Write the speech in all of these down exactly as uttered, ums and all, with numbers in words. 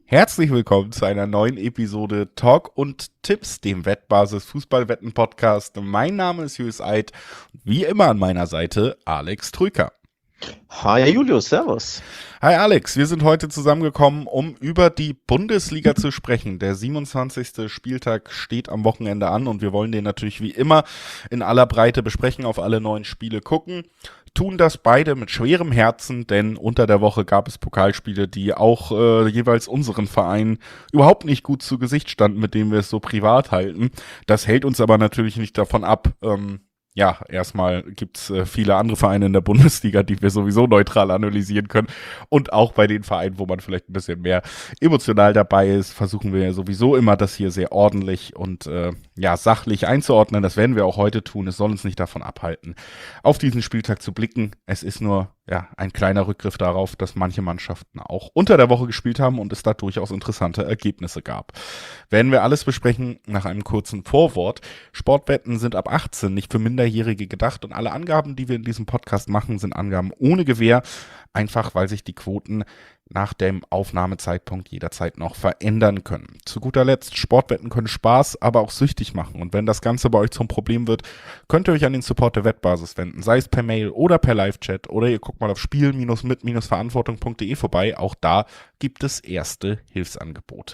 Herzlich willkommen zu einer neuen Episode Talk und Tipps, dem Wettbasis Fußballwetten Podcast. Mein Name ist Julius Eid und wie immer an meiner Seite Alex Trüker. Hi Julius, servus. Hi Alex, wir sind heute zusammengekommen, um über die Bundesliga zu sprechen. Der siebenundzwanzigste Spieltag steht am Wochenende an und wir wollen den natürlich wie immer in aller Breite besprechen, auf alle neuen Spiele gucken. Tun das beide mit schwerem Herzen, denn unter der Woche gab es Pokalspiele, die auch äh, jeweils unseren Verein überhaupt nicht gut zu Gesicht standen, mit denen wir es so privat halten. Das hält uns aber natürlich nicht davon ab, ähm, ja, erstmal gibt's äh, viele andere Vereine in der Bundesliga, die wir sowieso neutral analysieren können. Und auch bei den Vereinen, wo man vielleicht ein bisschen mehr emotional dabei ist, versuchen wir ja sowieso immer, das hier sehr ordentlich und äh, ja sachlich einzuordnen. Das werden wir auch heute tun. Es soll uns nicht davon abhalten, auf diesen Spieltag zu blicken. Es ist nur ja ein kleiner Rückgriff darauf, dass manche Mannschaften auch unter der Woche gespielt haben und es da durchaus interessante Ergebnisse gab. Werden wir alles besprechen nach einem kurzen Vorwort. Sportwetten sind ab achtzehn nicht für Minderjährige gedacht und alle Angaben, die wir in diesem Podcast machen, sind Angaben ohne Gewähr, einfach weil sich die Quoten nach dem Aufnahmezeitpunkt jederzeit noch verändern können. Zu guter Letzt, Sportwetten können Spaß, aber auch süchtig machen. Und wenn das Ganze bei euch zum Problem wird, könnt ihr euch an den Support der Wettbasis wenden, sei es per Mail oder per Live-Chat oder ihr guckt mal auf spiel mit verantwortung punkt de vorbei. Auch da gibt es erste Hilfsangebote.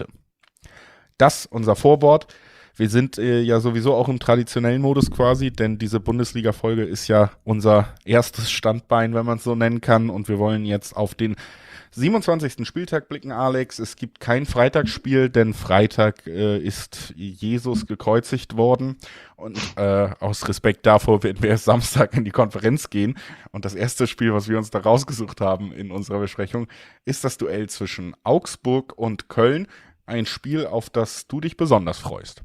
Das unser Vorwort. Wir sind äh, ja sowieso auch im traditionellen Modus quasi, denn diese Bundesliga-Folge ist ja unser erstes Standbein, wenn man es so nennen kann. Und wir wollen jetzt auf den siebenundzwanzigsten Spieltag blicken, Alex. Es gibt kein Freitagsspiel, denn Freitag äh, ist Jesus gekreuzigt worden. Und äh, aus Respekt davor werden wir erst Samstag in die Konferenz gehen. Und das erste Spiel, was wir uns da rausgesucht haben in unserer Besprechung, ist das Duell zwischen Augsburg und Köln. Ein Spiel, auf das du dich besonders freust.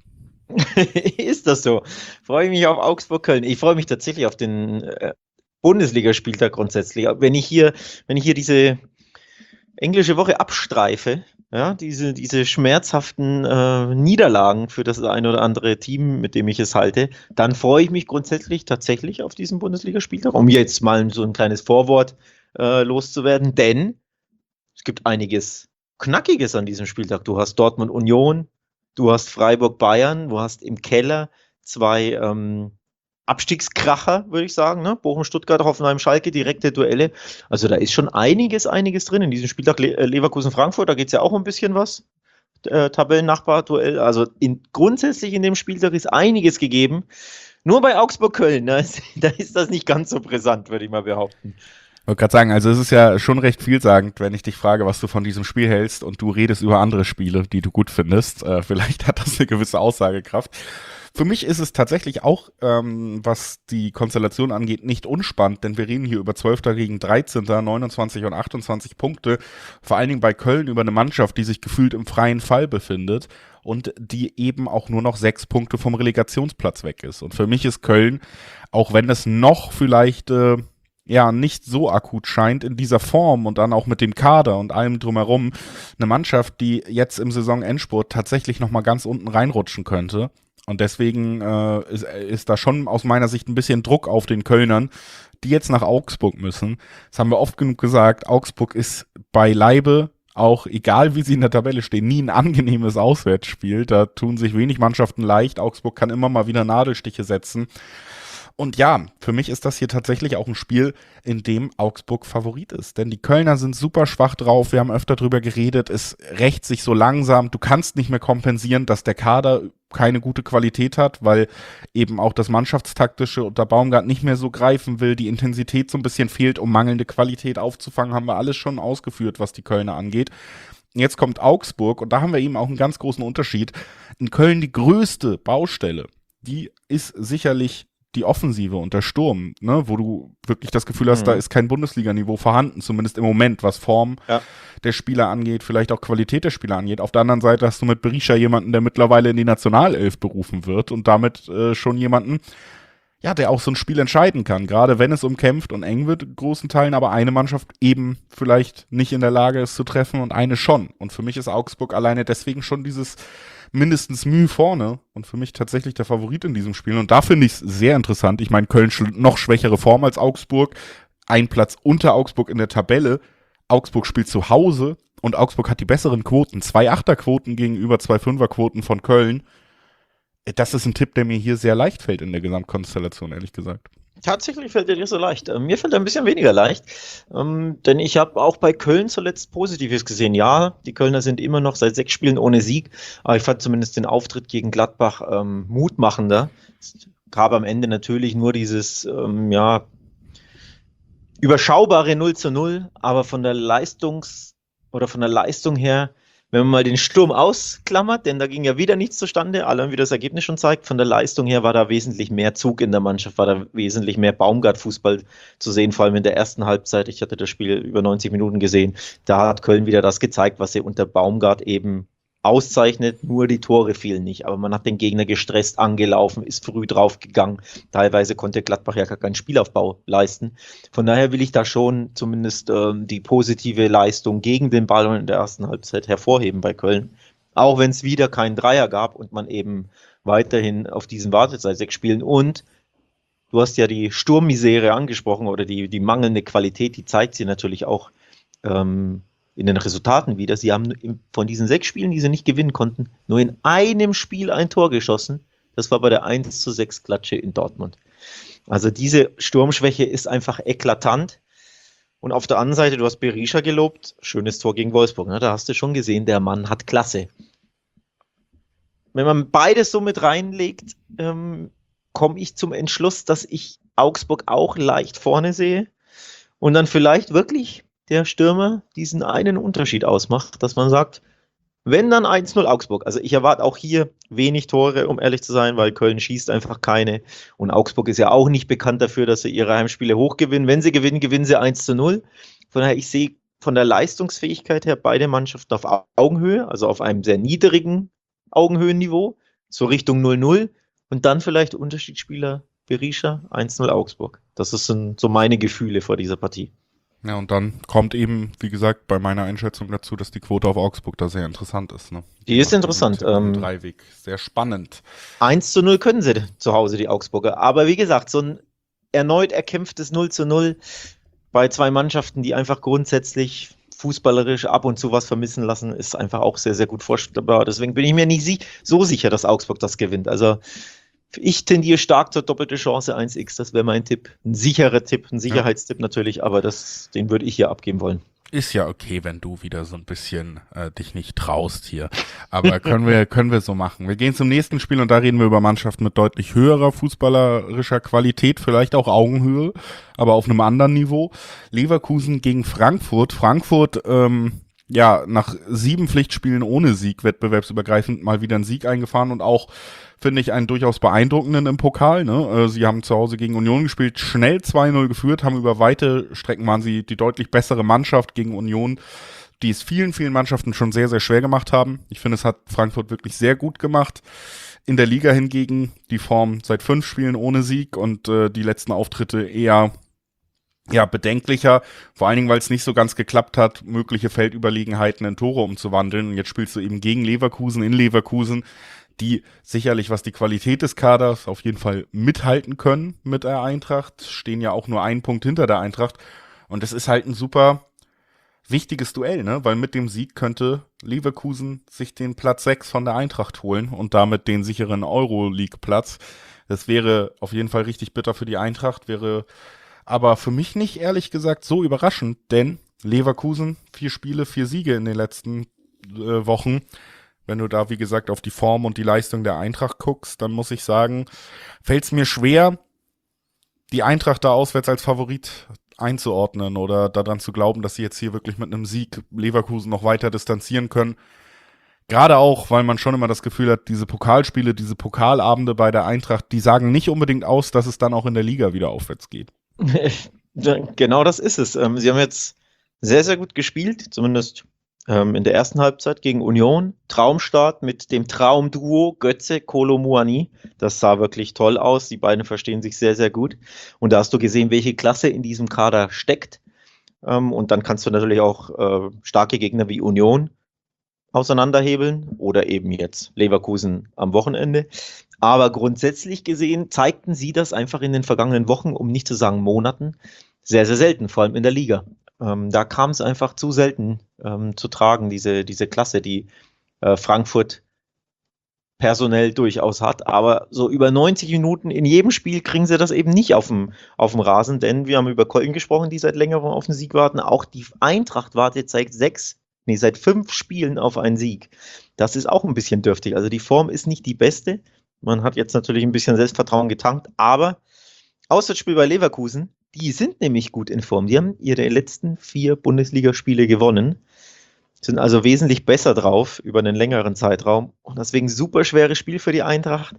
Ist das so? Freue ich mich auf Augsburg-Köln. Ich freue mich tatsächlich auf den äh, Bundesligaspieltag grundsätzlich. Wenn ich hier, wenn ich hier diese englische Woche abstreife, ja, diese, diese schmerzhaften äh, Niederlagen für das ein oder andere Team, mit dem ich es halte, dann freue ich mich grundsätzlich tatsächlich auf diesen Bundesligaspieltag, um jetzt mal so ein kleines Vorwort äh, loszuwerden, denn es gibt einiges Knackiges an diesem Spieltag. Du hast Dortmund-Union, du hast Freiburg-Bayern, du hast im Keller zwei ähm, Abstiegskracher, würde ich sagen, ne? Bochum-Stuttgart, Hoffenheim-Schalke, direkte Duelle. Also da ist schon einiges, einiges drin in diesem Spieltag. Le- Leverkusen-Frankfurt, da geht es ja auch ein bisschen was. Äh, Tabellennachbar-Duell. Also in, grundsätzlich in dem Spieltag ist einiges gegeben. Nur bei Augsburg-Köln, ne? Da ist das nicht ganz so brisant, würde ich mal behaupten. Ich wollte gerade sagen, also es ist ja schon recht vielsagend, wenn ich dich frage, was du von diesem Spiel hältst und du redest über andere Spiele, die du gut findest. Äh, vielleicht hat das eine gewisse Aussagekraft. Für mich ist es tatsächlich auch, ähm, was die Konstellation angeht, nicht unspannend, denn wir reden hier über zwölfter gegen dreizehnter, neunundzwanzig und achtundzwanzig Punkte. Vor allen Dingen bei Köln über eine Mannschaft, die sich gefühlt im freien Fall befindet und die eben auch nur noch sechs Punkte vom Relegationsplatz weg ist. Und für mich ist Köln, auch wenn es noch vielleicht äh, ja nicht so akut scheint, in dieser Form und dann auch mit dem Kader und allem drumherum, eine Mannschaft, die jetzt im Saisonendspurt tatsächlich nochmal ganz unten reinrutschen könnte. Und deswegen äh, ist, ist da schon aus meiner Sicht ein bisschen Druck auf den Kölnern, die jetzt nach Augsburg müssen. Das haben wir oft genug gesagt. Augsburg ist beileibe, auch egal wie sie in der Tabelle stehen, nie ein angenehmes Auswärtsspiel. Da tun sich wenig Mannschaften leicht. Augsburg kann immer mal wieder Nadelstiche setzen. Und ja, für mich ist das hier tatsächlich auch ein Spiel, in dem Augsburg Favorit ist. Denn die Kölner sind super schwach drauf. Wir haben öfter drüber geredet. Es rächt sich so langsam. Du kannst nicht mehr kompensieren, dass der Kader keine gute Qualität hat, weil eben auch das Mannschaftstaktische unter Baumgart nicht mehr so greifen will. Die Intensität so ein bisschen fehlt, um mangelnde Qualität aufzufangen. Haben wir alles schon ausgeführt, was die Kölner angeht. Jetzt kommt Augsburg und da haben wir eben auch einen ganz großen Unterschied. In Köln die größte Baustelle, die ist sicherlich die Offensive und der Sturm, ne, wo du wirklich das Gefühl hast, mhm. da ist kein Bundesliga-Niveau vorhanden, zumindest im Moment, was Form ja. der Spieler angeht, vielleicht auch Qualität der Spieler angeht. Auf der anderen Seite hast du mit Berisha jemanden, der mittlerweile in die Nationalelf berufen wird und damit äh, schon jemanden, ja, der auch so ein Spiel entscheiden kann, gerade wenn es umkämpft und eng wird in großen Teilen, aber eine Mannschaft eben vielleicht nicht in der Lage ist zu treffen und eine schon. Und für mich ist Augsburg alleine deswegen schon dieses mindestens Mühe vorne und für mich tatsächlich der Favorit in diesem Spiel. Und da finde ich es sehr interessant. Ich meine, Köln noch schwächere Form als Augsburg, ein Platz unter Augsburg in der Tabelle. Augsburg spielt zu Hause und Augsburg hat die besseren Quoten. Zwei Achterquoten gegenüber zwei Fünferquoten von Köln. Das ist ein Tipp, der mir hier sehr leicht fällt in der Gesamtkonstellation, ehrlich gesagt. Tatsächlich fällt dir nicht so leicht. Ähm, Mir fällt er ein bisschen weniger leicht, ähm, denn ich habe auch bei Köln zuletzt Positives gesehen. Ja, die Kölner sind immer noch seit sechs Spielen ohne Sieg, aber ich fand zumindest den Auftritt gegen Gladbach ähm, mutmachender. Es gab am Ende natürlich nur dieses, ähm, ja, überschaubare null zu null, aber von der Leistungs- oder von der Leistung her, wenn man mal den Sturm ausklammert, denn da ging ja wieder nichts zustande, allein wie das Ergebnis schon zeigt, von der Leistung her war da wesentlich mehr Zug in der Mannschaft, war da wesentlich mehr Baumgart-Fußball zu sehen, vor allem in der ersten Halbzeit. Ich hatte das Spiel über neunzig Minuten gesehen. Da hat Köln wieder das gezeigt, was sie unter Baumgart eben auszeichnet, nur die Tore fielen nicht, aber man hat den Gegner gestresst angelaufen, ist früh draufgegangen. Teilweise konnte Gladbach ja gar keinen Spielaufbau leisten. Von daher will ich da schon zumindest ähm, die positive Leistung gegen den Ball in der ersten Halbzeit hervorheben bei Köln. Auch wenn es wieder keinen Dreier gab und man eben weiterhin auf diesen wartet seit sechs Spielen. Und du hast ja die Sturmmisere angesprochen oder die, die mangelnde Qualität, die zeigt sie natürlich auch ähm, in den Resultaten wieder. Sie haben von diesen sechs Spielen, die sie nicht gewinnen konnten, nur in einem Spiel ein Tor geschossen. Das war bei der eins zu sechs Klatsche in Dortmund. Also diese Sturmschwäche ist einfach eklatant. Und auf der anderen Seite, du hast Berisha gelobt, schönes Tor gegen Wolfsburg. Ne? Da hast du schon gesehen, der Mann hat Klasse. Wenn man beides so mit reinlegt, ähm, komme ich zum Entschluss, dass ich Augsburg auch leicht vorne sehe und dann vielleicht wirklich der Stürmer diesen einen Unterschied ausmacht, dass man sagt, wenn dann eins null Augsburg. Also ich erwarte auch hier wenig Tore, um ehrlich zu sein, weil Köln schießt einfach keine und Augsburg ist ja auch nicht bekannt dafür, dass sie ihre Heimspiele hochgewinnen. Wenn sie gewinnen, gewinnen sie eins zu null. Von daher, ich sehe von der Leistungsfähigkeit her beide Mannschaften auf Augenhöhe, also auf einem sehr niedrigen Augenhöhenniveau, so Richtung null null und dann vielleicht Unterschiedsspieler Berisha eins null Augsburg. Das sind so meine Gefühle vor dieser Partie. Ja, und dann kommt eben, wie gesagt, bei meiner Einschätzung dazu, dass die Quote auf Augsburg da sehr interessant ist. Ne? Die ist interessant. Ähm, Dreiweg, sehr spannend. eins zu null können sie zu Hause, die Augsburger. Aber wie gesagt, so ein erneut erkämpftes null zu null bei zwei Mannschaften, die einfach grundsätzlich fußballerisch ab und zu was vermissen lassen, ist einfach auch sehr, sehr gut vorstellbar. Deswegen bin ich mir nicht so sicher, dass Augsburg das gewinnt. Also ich tendiere stark zur doppelte Chance eins x, das wäre mein Tipp. Ein sicherer Tipp, ein Sicherheitstipp ja. natürlich, aber das, den würde ich hier abgeben wollen. Ist ja okay, wenn du wieder so ein bisschen äh, dich nicht traust hier. Aber können wir können wir so machen. Wir gehen zum nächsten Spiel und da reden wir über Mannschaften mit deutlich höherer fußballerischer Qualität, vielleicht auch Augenhöhe, aber auf einem anderen Niveau. Leverkusen gegen Frankfurt. Frankfurt, ähm, ja, nach sieben Pflichtspielen ohne Sieg, wettbewerbsübergreifend, mal wieder einen Sieg eingefahren und auch, finde ich, einen durchaus beeindruckenden im Pokal. Ne? Sie haben zu Hause gegen Union gespielt, schnell zwei null geführt, haben über weite Strecken waren sie die deutlich bessere Mannschaft gegen Union, die es vielen, vielen Mannschaften schon sehr, sehr schwer gemacht haben. Ich finde, es hat Frankfurt wirklich sehr gut gemacht. In der Liga hingegen die Form seit fünf Spielen ohne Sieg und äh, die letzten Auftritte eher ja, bedenklicher, vor allen Dingen, weil es nicht so ganz geklappt hat, mögliche Feldüberlegenheiten in Tore umzuwandeln. Und jetzt spielst du eben gegen Leverkusen in Leverkusen, die sicherlich, was die Qualität des Kaders auf jeden Fall mithalten können mit der Eintracht, stehen ja auch nur einen Punkt hinter der Eintracht. Und es ist halt ein super wichtiges Duell, ne? Weil mit dem Sieg könnte Leverkusen sich den Platz sechs von der Eintracht holen und damit den sicheren Euroleague-Platz. Das wäre auf jeden Fall richtig bitter für die Eintracht, wäre aber für mich nicht, ehrlich gesagt, so überraschend, denn Leverkusen, vier Spiele, vier Siege in den letzten äh, Wochen. Wenn du da, wie gesagt, auf die Form und die Leistung der Eintracht guckst, dann muss ich sagen, fällt es mir schwer, die Eintracht da auswärts als Favorit einzuordnen oder daran zu glauben, dass sie jetzt hier wirklich mit einem Sieg Leverkusen noch weiter distanzieren können. Gerade auch, weil man schon immer das Gefühl hat, diese Pokalspiele, diese Pokalabende bei der Eintracht, die sagen nicht unbedingt aus, dass es dann auch in der Liga wieder aufwärts geht. Genau das ist es. Ähm, sie haben jetzt sehr, sehr gut gespielt, zumindest ähm, in der ersten Halbzeit gegen Union. Traumstart mit dem Traumduo Götze, Kolo Muani. Das sah wirklich toll aus. Die beiden verstehen sich sehr, sehr gut. Und da hast du gesehen, welche Klasse in diesem Kader steckt. Ähm, und dann kannst du natürlich auch äh, starke Gegner wie Union auseinanderhebeln oder eben jetzt Leverkusen am Wochenende. Aber grundsätzlich gesehen zeigten sie das einfach in den vergangenen Wochen, um nicht zu sagen Monaten, sehr, sehr selten, vor allem in der Liga. Ähm, da kam es einfach zu selten ähm, zu tragen, diese, diese Klasse, die äh, Frankfurt personell durchaus hat. Aber so über neunzig Minuten in jedem Spiel kriegen sie das eben nicht auf dem, auf dem Rasen, denn wir haben über Köln gesprochen, die seit längerem auf den Sieg warten. Auch die Eintracht wartet seit sechs, nee, seit fünf Spielen auf einen Sieg. Das ist auch ein bisschen dürftig. Also die Form ist nicht die beste. Man hat jetzt natürlich ein bisschen Selbstvertrauen getankt, aber Auswärtsspiel bei Leverkusen, die sind nämlich gut in Form. Die haben ihre letzten vier Bundesligaspiele gewonnen, sind also wesentlich besser drauf über einen längeren Zeitraum und deswegen super schweres Spiel für die Eintracht.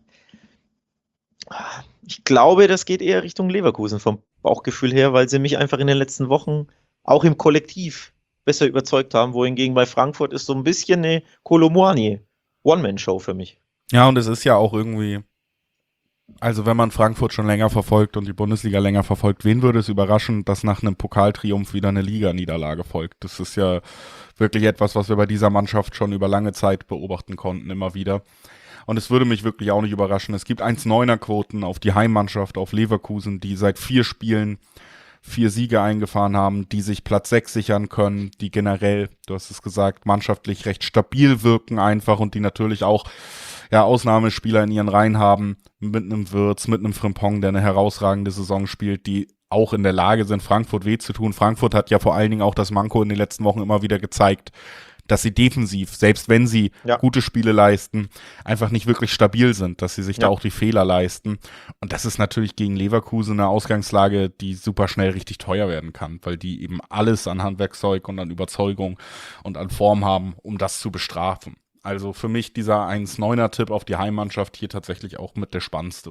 Ich glaube, das geht eher Richtung Leverkusen vom Bauchgefühl her, weil sie mich einfach in den letzten Wochen auch im Kollektiv besser überzeugt haben, wohingegen bei Frankfurt ist so ein bisschen eine Kolo Muani One-Man-Show für mich. Ja, und es ist ja auch irgendwie, also wenn man Frankfurt schon länger verfolgt und die Bundesliga länger verfolgt, wen würde es überraschen, dass nach einem Pokaltriumph wieder eine Liganiederlage folgt? Das ist ja wirklich etwas, was wir bei dieser Mannschaft schon über lange Zeit beobachten konnten, immer wieder. Und es würde mich wirklich auch nicht überraschen. Es gibt eins Komma neuner Quoten auf die Heimmannschaft, auf Leverkusen, die seit vier Spielen vier Siege eingefahren haben, die sich Platz sechs sichern können, die generell, du hast es gesagt, mannschaftlich recht stabil wirken einfach und die natürlich auch ja, Ausnahmespieler in ihren Reihen haben, mit einem Wirtz, mit einem Frimpong, der eine herausragende Saison spielt, die auch in der Lage sind, Frankfurt weh zu tun. Frankfurt hat ja vor allen Dingen auch das Manko in den letzten Wochen immer wieder gezeigt, dass sie defensiv, selbst wenn sie ja. gute Spiele leisten, einfach nicht wirklich stabil sind, dass sie sich ja. da auch die Fehler leisten. Und das ist natürlich gegen Leverkusen eine Ausgangslage, die super schnell richtig teuer werden kann, weil die eben alles an Handwerkszeug und an Überzeugung und an Form haben, um das zu bestrafen. Also für mich dieser eins Komma neuner Tipp auf die Heimmannschaft hier tatsächlich auch mit der spannendste.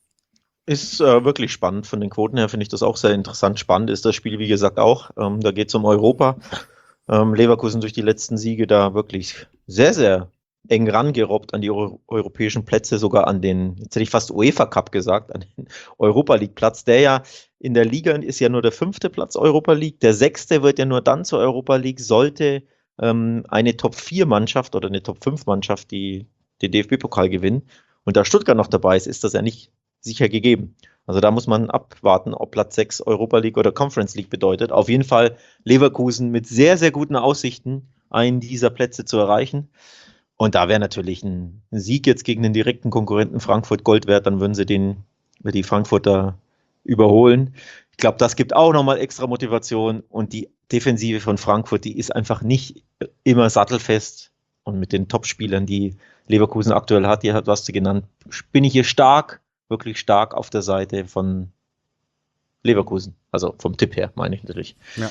Ist äh, wirklich spannend. Von den Quoten her finde ich das auch sehr interessant. Spannend ist das Spiel, wie gesagt, auch. Ähm, da geht es um Europa. Ähm, Leverkusen durch die letzten Siege da wirklich sehr, sehr eng rangerobbt an die Euro- europäischen Plätze, sogar an den, jetzt hätte ich fast UEFA Cup gesagt, an den Europa League Platz, der ja in der Liga ist ja nur der fünfte Platz Europa League. Der sechste wird ja nur dann zur Europa League, sollte ähm, eine Top vier Mannschaft oder eine Top fünf Mannschaft die den D F B-Pokal gewinnen. Und da Stuttgart noch dabei ist, ist das ja nicht sicher gegeben. Also da muss man abwarten, ob Platz sechs Europa League oder Conference League bedeutet. Auf jeden Fall Leverkusen mit sehr, sehr guten Aussichten, einen dieser Plätze zu erreichen. Und da wäre natürlich ein Sieg jetzt gegen den direkten Konkurrenten Frankfurt Gold wert, dann würden sie den, die Frankfurter überholen. Ich glaube, das gibt auch nochmal extra Motivation. Und die Defensive von Frankfurt, die ist einfach nicht immer sattelfest. Und mit den Topspielern, die Leverkusen aktuell hat, die hat was du genannt, bin ich hier stark, wirklich stark auf der Seite von Leverkusen. Also vom Tipp her, meine ich natürlich. Ja.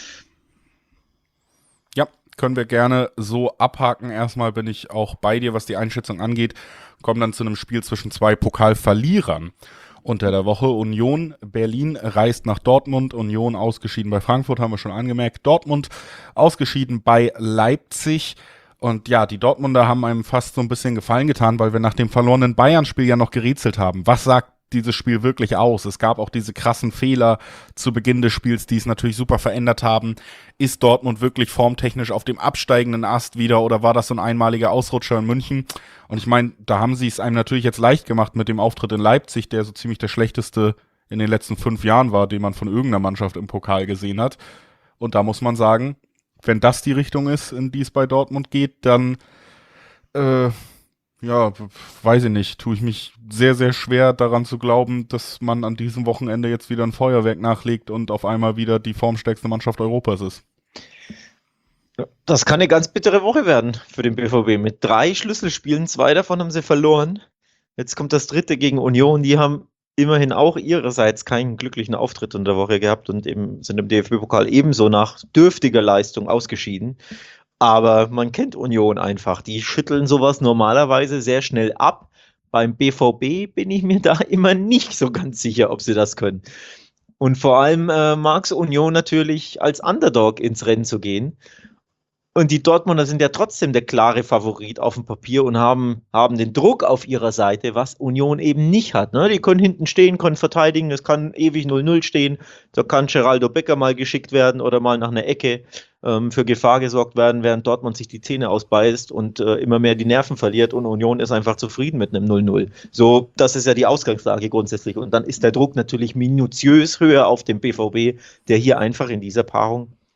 Ja, können wir gerne so abhaken. Erstmal bin ich auch bei dir, was die Einschätzung angeht. Kommen dann zu einem Spiel zwischen zwei Pokalverlierern unter der Woche. Union Berlin reist nach Dortmund. Union ausgeschieden bei Frankfurt, haben wir schon angemerkt. Dortmund ausgeschieden bei Leipzig. Und ja, die Dortmunder haben einem fast so ein bisschen Gefallen getan, weil wir nach dem verlorenen Bayern-Spiel ja noch gerätselt haben. Was sagt dieses Spiel wirklich aus? Es gab auch diese krassen Fehler zu Beginn des Spiels, die es natürlich super verändert haben. Ist Dortmund wirklich formtechnisch auf dem absteigenden Ast wieder oder war das so ein einmaliger Ausrutscher in München? Und ich meine, da haben sie es einem natürlich jetzt leicht gemacht mit dem Auftritt in Leipzig, der so ziemlich der schlechteste in den letzten fünf Jahren war, den man von irgendeiner Mannschaft im Pokal gesehen hat. Und da muss man sagen, wenn das die Richtung ist, in die es bei Dortmund geht, dann, äh, ja, weiß ich nicht, tue ich mich sehr, sehr schwer daran zu glauben, dass man an diesem Wochenende jetzt wieder ein Feuerwerk nachlegt und auf einmal wieder die formstärkste Mannschaft Europas ist. Das kann eine ganz bittere Woche werden für den B V B. Mit drei Schlüsselspielen, zwei davon haben sie verloren. Jetzt kommt das dritte gegen Union, die haben immerhin auch ihrerseits keinen glücklichen Auftritt in der Woche gehabt und eben sind im D F B-Pokal ebenso nach dürftiger Leistung ausgeschieden. Aber man kennt Union einfach. Die schütteln sowas normalerweise sehr schnell ab. Beim B V B bin ich mir da immer nicht so ganz sicher, ob sie das können. Und vor allem äh, mag es Union natürlich als Underdog ins Rennen zu gehen. Und die Dortmunder sind ja trotzdem der klare Favorit auf dem Papier und haben, haben den Druck auf ihrer Seite, was Union eben nicht hat. Ne? Die können hinten stehen, können verteidigen, es kann ewig null null stehen. Da kann Geraldo Becker mal geschickt werden oder mal nach einer Ecke ähm, für Gefahr gesorgt werden, während Dortmund sich die Zähne ausbeißt und äh, immer mehr die Nerven verliert und Union ist einfach zufrieden mit einem null null. So, das ist ja die Ausgangslage grundsätzlich. Und dann ist der Druck natürlich minutiös höher auf dem B V B, der hier einfach in dieser Paarung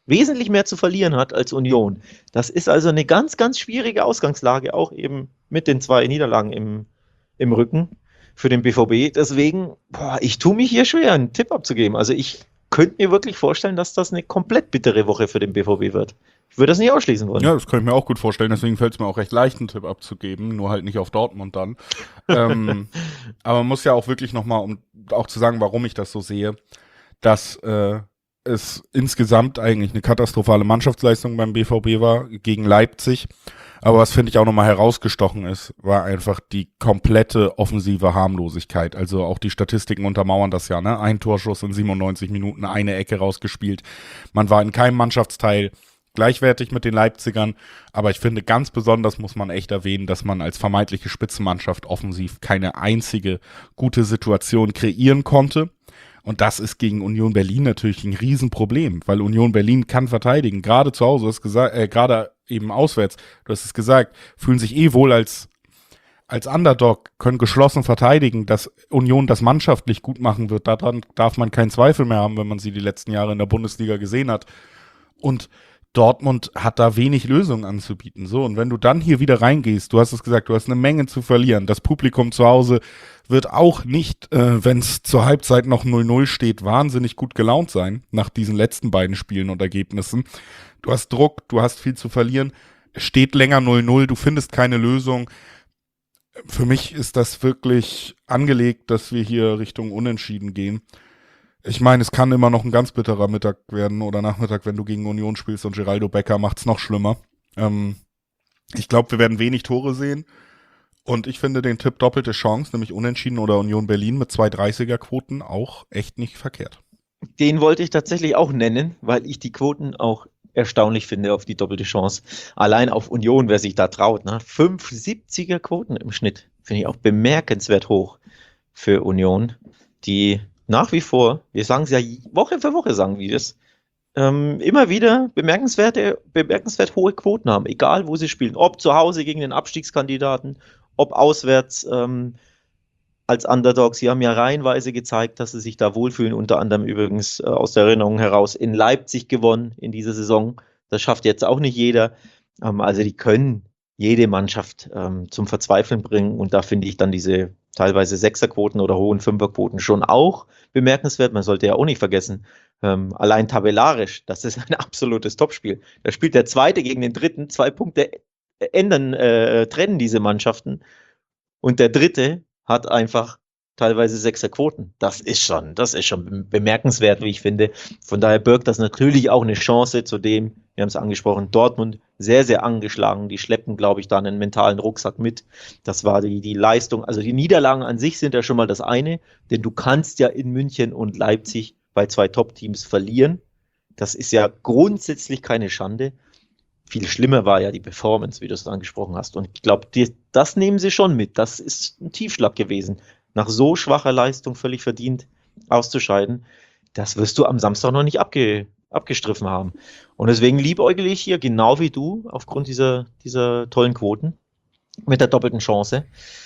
wesentlich mehr zu verlieren hat als Union. Das ist also eine ganz, ganz schwierige Ausgangslage, auch eben mit den zwei Niederlagen im, im Rücken für den B V B. Deswegen, boah, ich tue mich hier schwer, einen Tipp abzugeben. Also ich könnte mir wirklich vorstellen, dass das eine komplett bittere Woche für den B V B wird. Ich würde das nicht ausschließen wollen. Ja, das kann ich mir auch gut vorstellen, deswegen fällt es mir auch recht leicht, einen Tipp abzugeben, nur halt nicht auf Dortmund dann. ähm, aber man muss ja auch wirklich nochmal, um auch zu sagen, warum ich das so sehe, dass äh, es insgesamt eigentlich eine katastrophale Mannschaftsleistung beim B V B war gegen Leipzig. Aber was, finde ich, auch nochmal herausgestochen ist, war einfach die komplette offensive Harmlosigkeit. Also auch die Statistiken untermauern das ja, ne? Ein Torschuss in siebenundneunzig Minuten, eine Ecke rausgespielt. Man war in keinem Mannschaftsteil gleichwertig mit den Leipzigern, aber ich finde, ganz besonders muss man echt erwähnen, dass man als vermeintliche Spitzenmannschaft offensiv keine einzige gute Situation kreieren konnte. Und das ist gegen Union Berlin natürlich ein Riesenproblem, weil Union Berlin kann verteidigen, gerade zu Hause, du hast gesagt, äh, gerade eben auswärts, du hast es gesagt, fühlen sich eh wohl als als Underdog, können geschlossen verteidigen, dass Union das mannschaftlich gut machen wird. Daran darf man keinen Zweifel mehr haben, wenn man sie die letzten Jahre in der Bundesliga gesehen hat. Und Dortmund hat da wenig Lösungen anzubieten. So, und wenn du dann hier wieder reingehst, du hast es gesagt, du hast eine Menge zu verlieren. Das Publikum zu Hause wird auch nicht, äh, wenn es zur Halbzeit noch null null steht, wahnsinnig gut gelaunt sein, nach diesen letzten beiden Spielen und Ergebnissen. Du hast Druck, du hast viel zu verlieren, es steht länger null null, du findest keine Lösung. Für mich ist das wirklich angelegt, dass wir hier Richtung Unentschieden gehen. Ich meine, es kann immer noch ein ganz bitterer Mittag werden oder Nachmittag, wenn du gegen Union spielst und Geraldo Becker macht's noch schlimmer. Ähm, ich glaube, wir werden wenig Tore sehen und ich finde den Tipp doppelte Chance, nämlich Unentschieden oder Union Berlin mit zwei dreißiger-Quoten auch echt nicht verkehrt. Den wollte ich tatsächlich auch nennen, weil ich die Quoten auch erstaunlich finde auf die doppelte Chance. Allein auf Union, wer sich da traut, ne? fünf siebziger Quoten im Schnitt, finde ich auch bemerkenswert hoch für Union, die nach wie vor, wir sagen es ja Woche für Woche, sagen wir es, ähm, immer wieder bemerkenswerte, bemerkenswert hohe Quoten haben, egal wo sie spielen. Ob zu Hause gegen den Abstiegskandidaten, ob auswärts ähm, als Underdogs. Sie haben ja reihenweise gezeigt, dass sie sich da wohlfühlen, unter anderem übrigens äh, aus der Erinnerung heraus in Leipzig gewonnen in dieser Saison. Das schafft jetzt auch nicht jeder. Ähm, also die können jede Mannschaft ähm, zum Verzweifeln bringen und da finde ich dann diese teilweise Sechserquoten oder hohen Fünferquoten schon auch bemerkenswert. Man sollte ja auch nicht vergessen, ähm, allein tabellarisch, das ist ein absolutes Topspiel. Da spielt der Zweite gegen den Dritten, zwei Punkte ändern, äh, trennen diese Mannschaften und der Dritte hat einfach teilweise Sechserquoten. Das ist schon, das ist schon bemerkenswert, wie ich finde. Von daher birgt das natürlich auch eine Chance zu dem, wir haben es angesprochen, Dortmund sehr, sehr angeschlagen. Die schleppen, glaube ich, da einen mentalen Rucksack mit. Das war die, die Leistung. Also die Niederlagen an sich sind ja schon mal das eine, denn du kannst ja in München und Leipzig bei zwei Top-Teams verlieren. Das ist ja grundsätzlich keine Schande. Viel schlimmer war ja die Performance, wie du es angesprochen hast. Und ich glaube, das nehmen sie schon mit. Das ist ein Tiefschlag gewesen. Nach so schwacher Leistung völlig verdient auszuscheiden, das wirst du am Samstag noch nicht abge, abgestriffen haben. Und deswegen liebäugle ich hier, genau wie du, aufgrund dieser, dieser tollen Quoten, mit der doppelten Chance.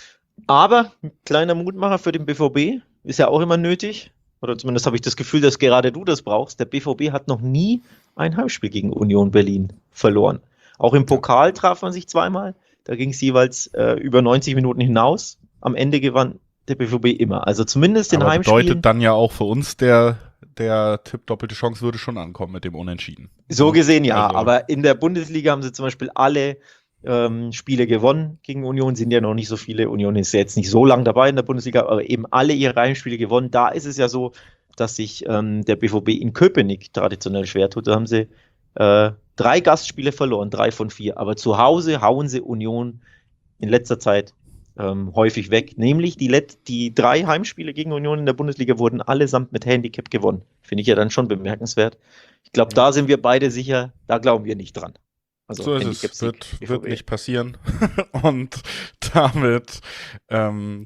Aber ein kleiner Mutmacher für den B V B ist ja auch immer nötig. Oder zumindest habe ich das Gefühl, dass gerade du das brauchst. Der B V B hat noch nie ein Heimspiel gegen Union Berlin verloren. Auch im Pokal traf man sich zweimal. Da ging es jeweils äh, über neunzig Minuten hinaus. Am Ende gewann der B V B immer. Also zumindest in Aber Heimspielen. Bedeutet dann ja auch für uns, der, der Tipp doppelte Chance würde schon ankommen mit dem Unentschieden. So gesehen ja, also. Aber in der Bundesliga haben sie zum Beispiel alle ähm, Spiele gewonnen gegen Union. Sind ja noch nicht so viele. Union ist ja jetzt nicht so lang dabei in der Bundesliga, aber eben alle ihre Heimspiele gewonnen. Da ist es ja so, dass sich ähm, der B V B in Köpenick traditionell schwer tut. Da haben sie äh, drei Gastspiele verloren, drei von vier. Aber zu Hause hauen sie Union in letzter Zeit ähm, häufig weg. Nämlich die, Let die drei Heimspiele gegen Union in der Bundesliga wurden allesamt mit Handicap gewonnen. Finde ich ja dann schon bemerkenswert. Ich glaube, da sind wir beide sicher, da glauben wir nicht dran. Also so ist es, wird, wird nicht passieren. Und damit ähm,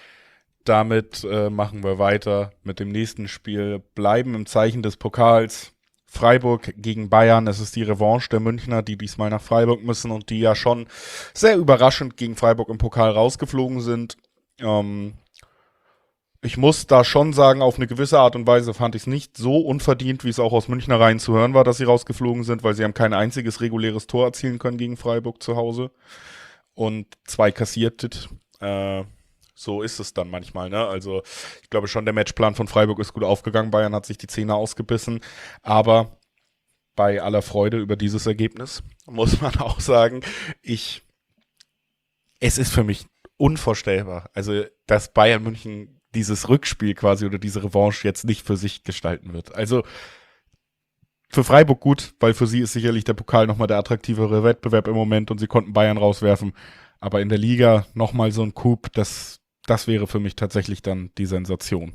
Damit äh, machen wir weiter mit dem nächsten Spiel. Bleiben im Zeichen des Pokals. Freiburg gegen Bayern. Es ist die Revanche der Münchner, die diesmal nach Freiburg müssen und die ja schon sehr überraschend gegen Freiburg im Pokal rausgeflogen sind. Ähm, Ich muss da schon sagen, auf eine gewisse Art und Weise fand ich es nicht so unverdient, wie es auch aus Münchner Reihen zu hören war, dass sie rausgeflogen sind, weil sie haben kein einziges reguläres Tor erzielen können gegen Freiburg zu Hause und zwei kassiert. Äh, so ist es dann manchmal, ne? Also ich glaube schon, der Matchplan von Freiburg ist gut aufgegangen. Bayern hat sich die Zähne ausgebissen, aber bei aller Freude über dieses Ergebnis muss man auch sagen, ich, es ist für mich unvorstellbar, also dass Bayern München dieses Rückspiel quasi oder diese Revanche jetzt nicht für sich gestalten wird. Also für Freiburg gut, weil für sie ist sicherlich der Pokal nochmal der attraktivere Wettbewerb im Moment und sie konnten Bayern rauswerfen. Aber in der Liga nochmal so ein Coup, das, das wäre für mich tatsächlich dann die Sensation.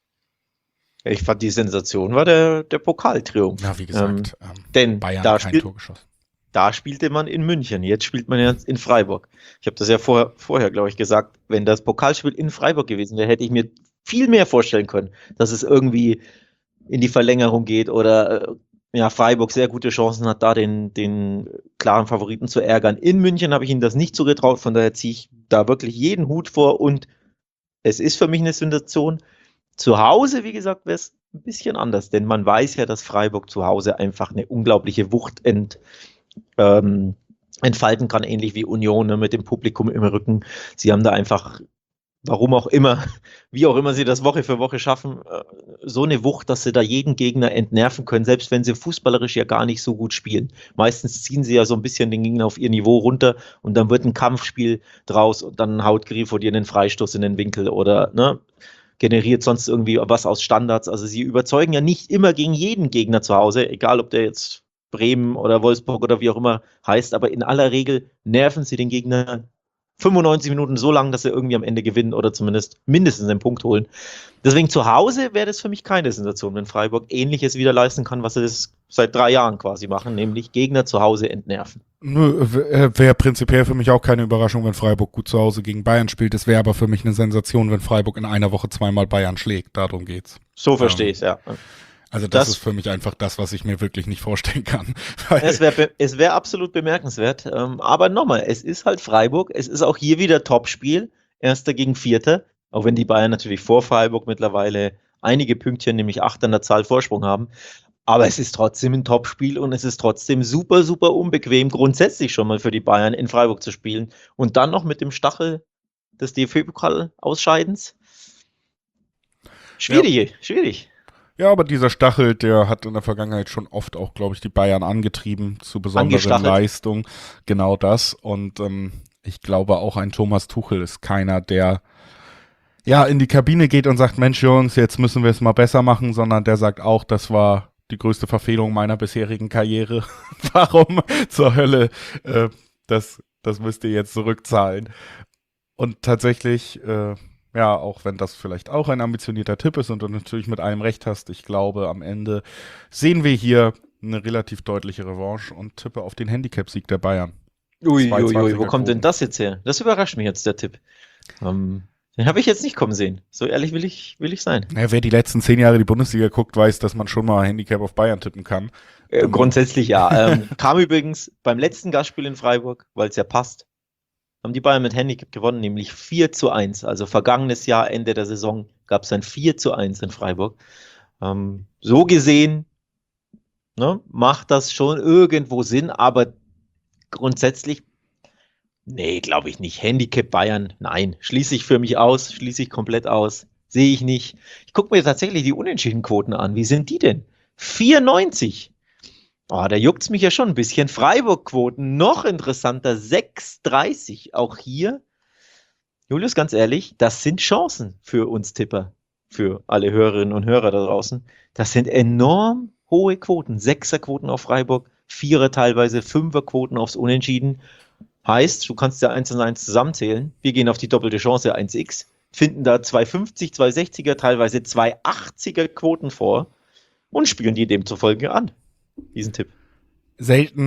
Ich fand, die Sensation war der, der Pokaltriumph. Ja, wie gesagt, ähm, ähm, denn Bayern da kein spielt, Tor geschossen. Da spielte man in München, jetzt spielt man ja in Freiburg. Ich habe das ja vor, vorher, glaube ich, gesagt, wenn das Pokalspiel in Freiburg gewesen wäre, hätte ich mir viel mehr vorstellen können, dass es irgendwie in die Verlängerung geht oder ja, Freiburg sehr gute Chancen hat, da den, den klaren Favoriten zu ärgern. In München habe ich ihnen das nicht zugetraut, von daher ziehe ich da wirklich jeden Hut vor und es ist für mich eine Sensation. Zu Hause, wie gesagt, wäre es ein bisschen anders, denn man weiß ja, dass Freiburg zu Hause einfach eine unglaubliche Wucht ent Ähm, entfalten kann, ähnlich wie Union, ne, mit dem Publikum im Rücken. Sie haben da einfach, warum auch immer, wie auch immer sie das Woche für Woche schaffen, äh, so eine Wucht, dass sie da jeden Gegner entnerven können, selbst wenn sie fußballerisch ja gar nicht so gut spielen. Meistens ziehen sie ja so ein bisschen den Gegner auf ihr Niveau runter und dann wird ein Kampfspiel draus und dann haut Grifo dir einen Freistoß in den Winkel oder ne, generiert sonst irgendwie was aus Standards. Also sie überzeugen ja nicht immer gegen jeden Gegner zu Hause, egal ob der jetzt Bremen oder Wolfsburg oder wie auch immer heißt, aber in aller Regel nerven sie den Gegner fünfundneunzig Minuten so lang, dass sie irgendwie am Ende gewinnen oder zumindest mindestens einen Punkt holen. Deswegen zu Hause wäre das für mich keine Sensation, wenn Freiburg Ähnliches wieder leisten kann, was sie das seit drei Jahren quasi machen, nämlich Gegner zu Hause entnerven. Nö, wäre prinzipiell für mich auch keine Überraschung, wenn Freiburg gut zu Hause gegen Bayern spielt. Es wäre aber für mich eine Sensation, wenn Freiburg in einer Woche zweimal Bayern schlägt. Darum geht's. So verstehe ich es, ja. Also das, das ist für mich einfach das, was ich mir wirklich nicht vorstellen kann. Es wäre es wär absolut bemerkenswert. Ähm, aber nochmal, es ist halt Freiburg. Es ist auch hier wieder Topspiel. Erster gegen Vierter. Auch wenn die Bayern natürlich vor Freiburg mittlerweile einige Pünktchen, nämlich acht an der Zahl Vorsprung haben. Aber es ist trotzdem ein Topspiel und es ist trotzdem super, super unbequem, grundsätzlich schon mal für die Bayern in Freiburg zu spielen. Und dann noch mit dem Stachel des D F B-Pokal-Ausscheidens. Schwierig, ja. schwierig. Ja, aber dieser Stachel, der hat in der Vergangenheit schon oft auch, glaube ich, die Bayern angetrieben zu besonderen Leistungen. Genau das. Und ähm, ich glaube auch ein Thomas Tuchel ist keiner, der ja in die Kabine geht und sagt, Mensch Jungs, jetzt müssen wir es mal besser machen, sondern der sagt auch, das war die größte Verfehlung meiner bisherigen Karriere. Warum zur Hölle? Äh, das, das müsst ihr jetzt zurückzahlen. Und tatsächlich äh, ja, auch wenn das vielleicht auch ein ambitionierter Tipp ist und du natürlich mit allem recht hast, ich glaube, am Ende sehen wir hier eine relativ deutliche Revanche und tippe auf den Handicap-Sieg der Bayern. Uiuiui, ui, ui, wo kommt denn das jetzt her? Das überrascht mich jetzt, der Tipp. Um, den habe ich jetzt nicht kommen sehen. So ehrlich will ich, will ich sein. Ja, wer die letzten zehn Jahre die Bundesliga guckt, weiß, dass man schon mal Handicap auf Bayern tippen kann. Äh, grundsätzlich ja. ähm, kam übrigens beim letzten Gastspiel in Freiburg, weil es ja passt, haben die Bayern mit Handicap gewonnen, nämlich vier zu eins. Also vergangenes Jahr, Ende der Saison, gab es ein vier zu eins in Freiburg. Ähm, so gesehen ne, macht das schon irgendwo Sinn, aber grundsätzlich, nee, glaube ich nicht. Handicap Bayern, nein, schließe ich für mich aus, schließe ich komplett aus, sehe ich nicht. Ich gucke mir tatsächlich die Unentschiedenquoten an. Wie sind die denn? vierundneunzig. Oh, da juckt es mich ja schon ein bisschen. Freiburg-Quoten, noch interessanter, sechs dreißig. Auch hier, Julius, ganz ehrlich, das sind Chancen für uns Tipper, für alle Hörerinnen und Hörer da draußen. Das sind enorm hohe Quoten. Sechser-Quoten auf Freiburg, Vierer teilweise, Fünfer-Quoten aufs Unentschieden. Heißt, du kannst ja eins und eins zusammenzählen. Wir gehen auf die doppelte Chance eins x, finden da zwei fünfzig, zwei sechziger, teilweise zwei achtziger Quoten vor und spielen die demzufolge an. Diesen Tipp. Selten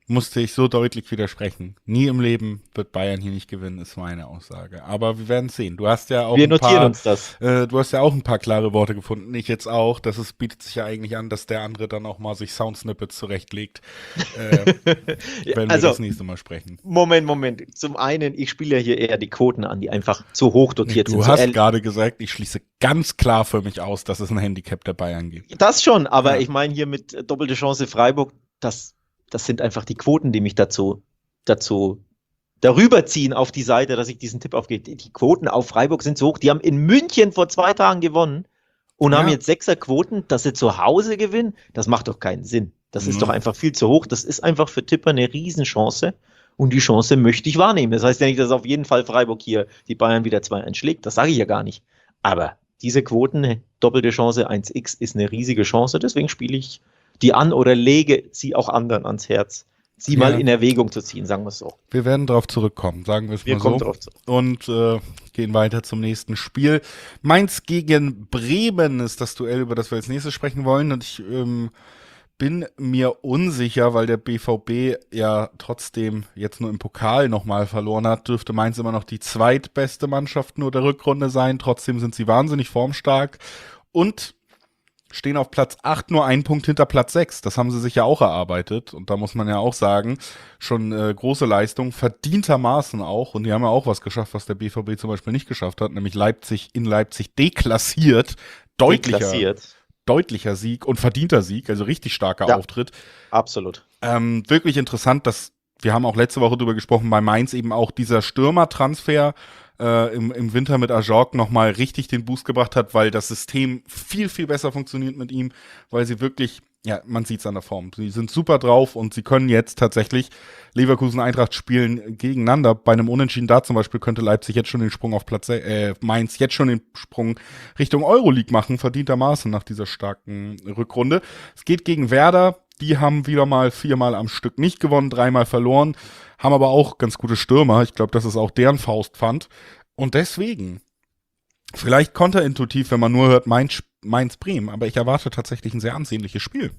musste ich so deutlich widersprechen. Nie im Leben wird Bayern hier nicht gewinnen, ist meine Aussage. Aber wir werden sehen. Du hast ja auch Wir ein notieren paar, uns das. äh, du hast ja auch ein paar klare Worte gefunden. Ich jetzt auch. Das ist, bietet sich ja eigentlich an, dass der andere dann auch mal sich Soundsnippets zurechtlegt, äh, wenn wir Also, das nächste Mal sprechen. Moment, Moment. Zum einen, ich spiele ja hier eher die Quoten an, die einfach zu hoch dotiert Du sind. So hast ehrlich- gerade gesagt, ich schließe ganz klar für mich aus, dass es ein Handicap der Bayern gibt. Das schon, aber Ja. ich meine hier mit äh, doppelte Chance Freiburg, das, das sind einfach die Quoten, die mich dazu, dazu darüber ziehen auf die Seite, dass ich diesen Tipp aufgehe. Die die Quoten auf Freiburg sind so hoch. Die haben in München vor zwei Tagen gewonnen und Ja. haben jetzt Sechser-Quoten, dass sie zu Hause gewinnen. Das macht doch keinen Sinn. Das ist Mhm. doch einfach viel zu hoch. Das ist einfach für Tipper eine Riesenchance. Und die Chance möchte ich wahrnehmen. Das heißt ja nicht, dass auf jeden Fall Freiburg hier die Bayern wieder zwei eins schlägt. Das sage ich ja gar nicht. Aber diese Quoten, doppelte Chance eins x, ist eine riesige Chance. Deswegen spiele ich die an oder lege sie auch anderen ans Herz, sie Ja. mal in Erwägung zu ziehen, sagen wir es so. Wir werden darauf zurückkommen, sagen wir es Wir mal kommen so. drauf zu. Und äh, gehen weiter zum nächsten Spiel. Mainz gegen Bremen ist das Duell, über das wir als nächstes sprechen wollen. Und ich ähm, bin mir unsicher, weil der B V B ja trotzdem jetzt nur im Pokal nochmal verloren hat, dürfte Mainz immer noch die zweitbeste Mannschaft nur der Rückrunde sein. Trotzdem sind sie wahnsinnig formstark und stehen auf Platz acht, nur einen Punkt hinter Platz sechs. Das haben sie sich ja auch erarbeitet. Und da muss man ja auch sagen, schon äh, große Leistung, verdientermaßen auch. Und die haben ja auch was geschafft, was der B V B zum Beispiel nicht geschafft hat, nämlich Leipzig in Leipzig deklassiert. Deutlicher, Deklassiert. deutlicher Sieg und verdienter Sieg, also richtig starker Ja. Auftritt. Absolut. Ähm, wirklich interessant, dass wir haben auch letzte Woche drüber gesprochen, bei Mainz eben auch dieser Stürmertransfer äh, im, im Winter mit Ajorg nochmal richtig den Boost gebracht hat, weil das System viel, viel besser funktioniert mit ihm, weil sie wirklich, ja, man sieht es an der Form. Sie sind super drauf und sie können jetzt tatsächlich Leverkusen-Eintracht spielen gegeneinander. Bei einem Unentschieden da zum Beispiel könnte Leipzig jetzt schon den Sprung auf Platz, äh, Mainz jetzt schon den Sprung Richtung Euroleague machen, verdientermaßen nach dieser starken Rückrunde. Es geht gegen Werder. Die haben wieder mal viermal am Stück nicht gewonnen, dreimal verloren, haben aber auch ganz gute Stürmer. Ich glaube, das ist auch deren Faustpfand. Und deswegen, vielleicht konterintuitiv, wenn man nur hört Mainz, Mainz-Bremen, aber ich erwarte tatsächlich ein sehr ansehnliches Spiel.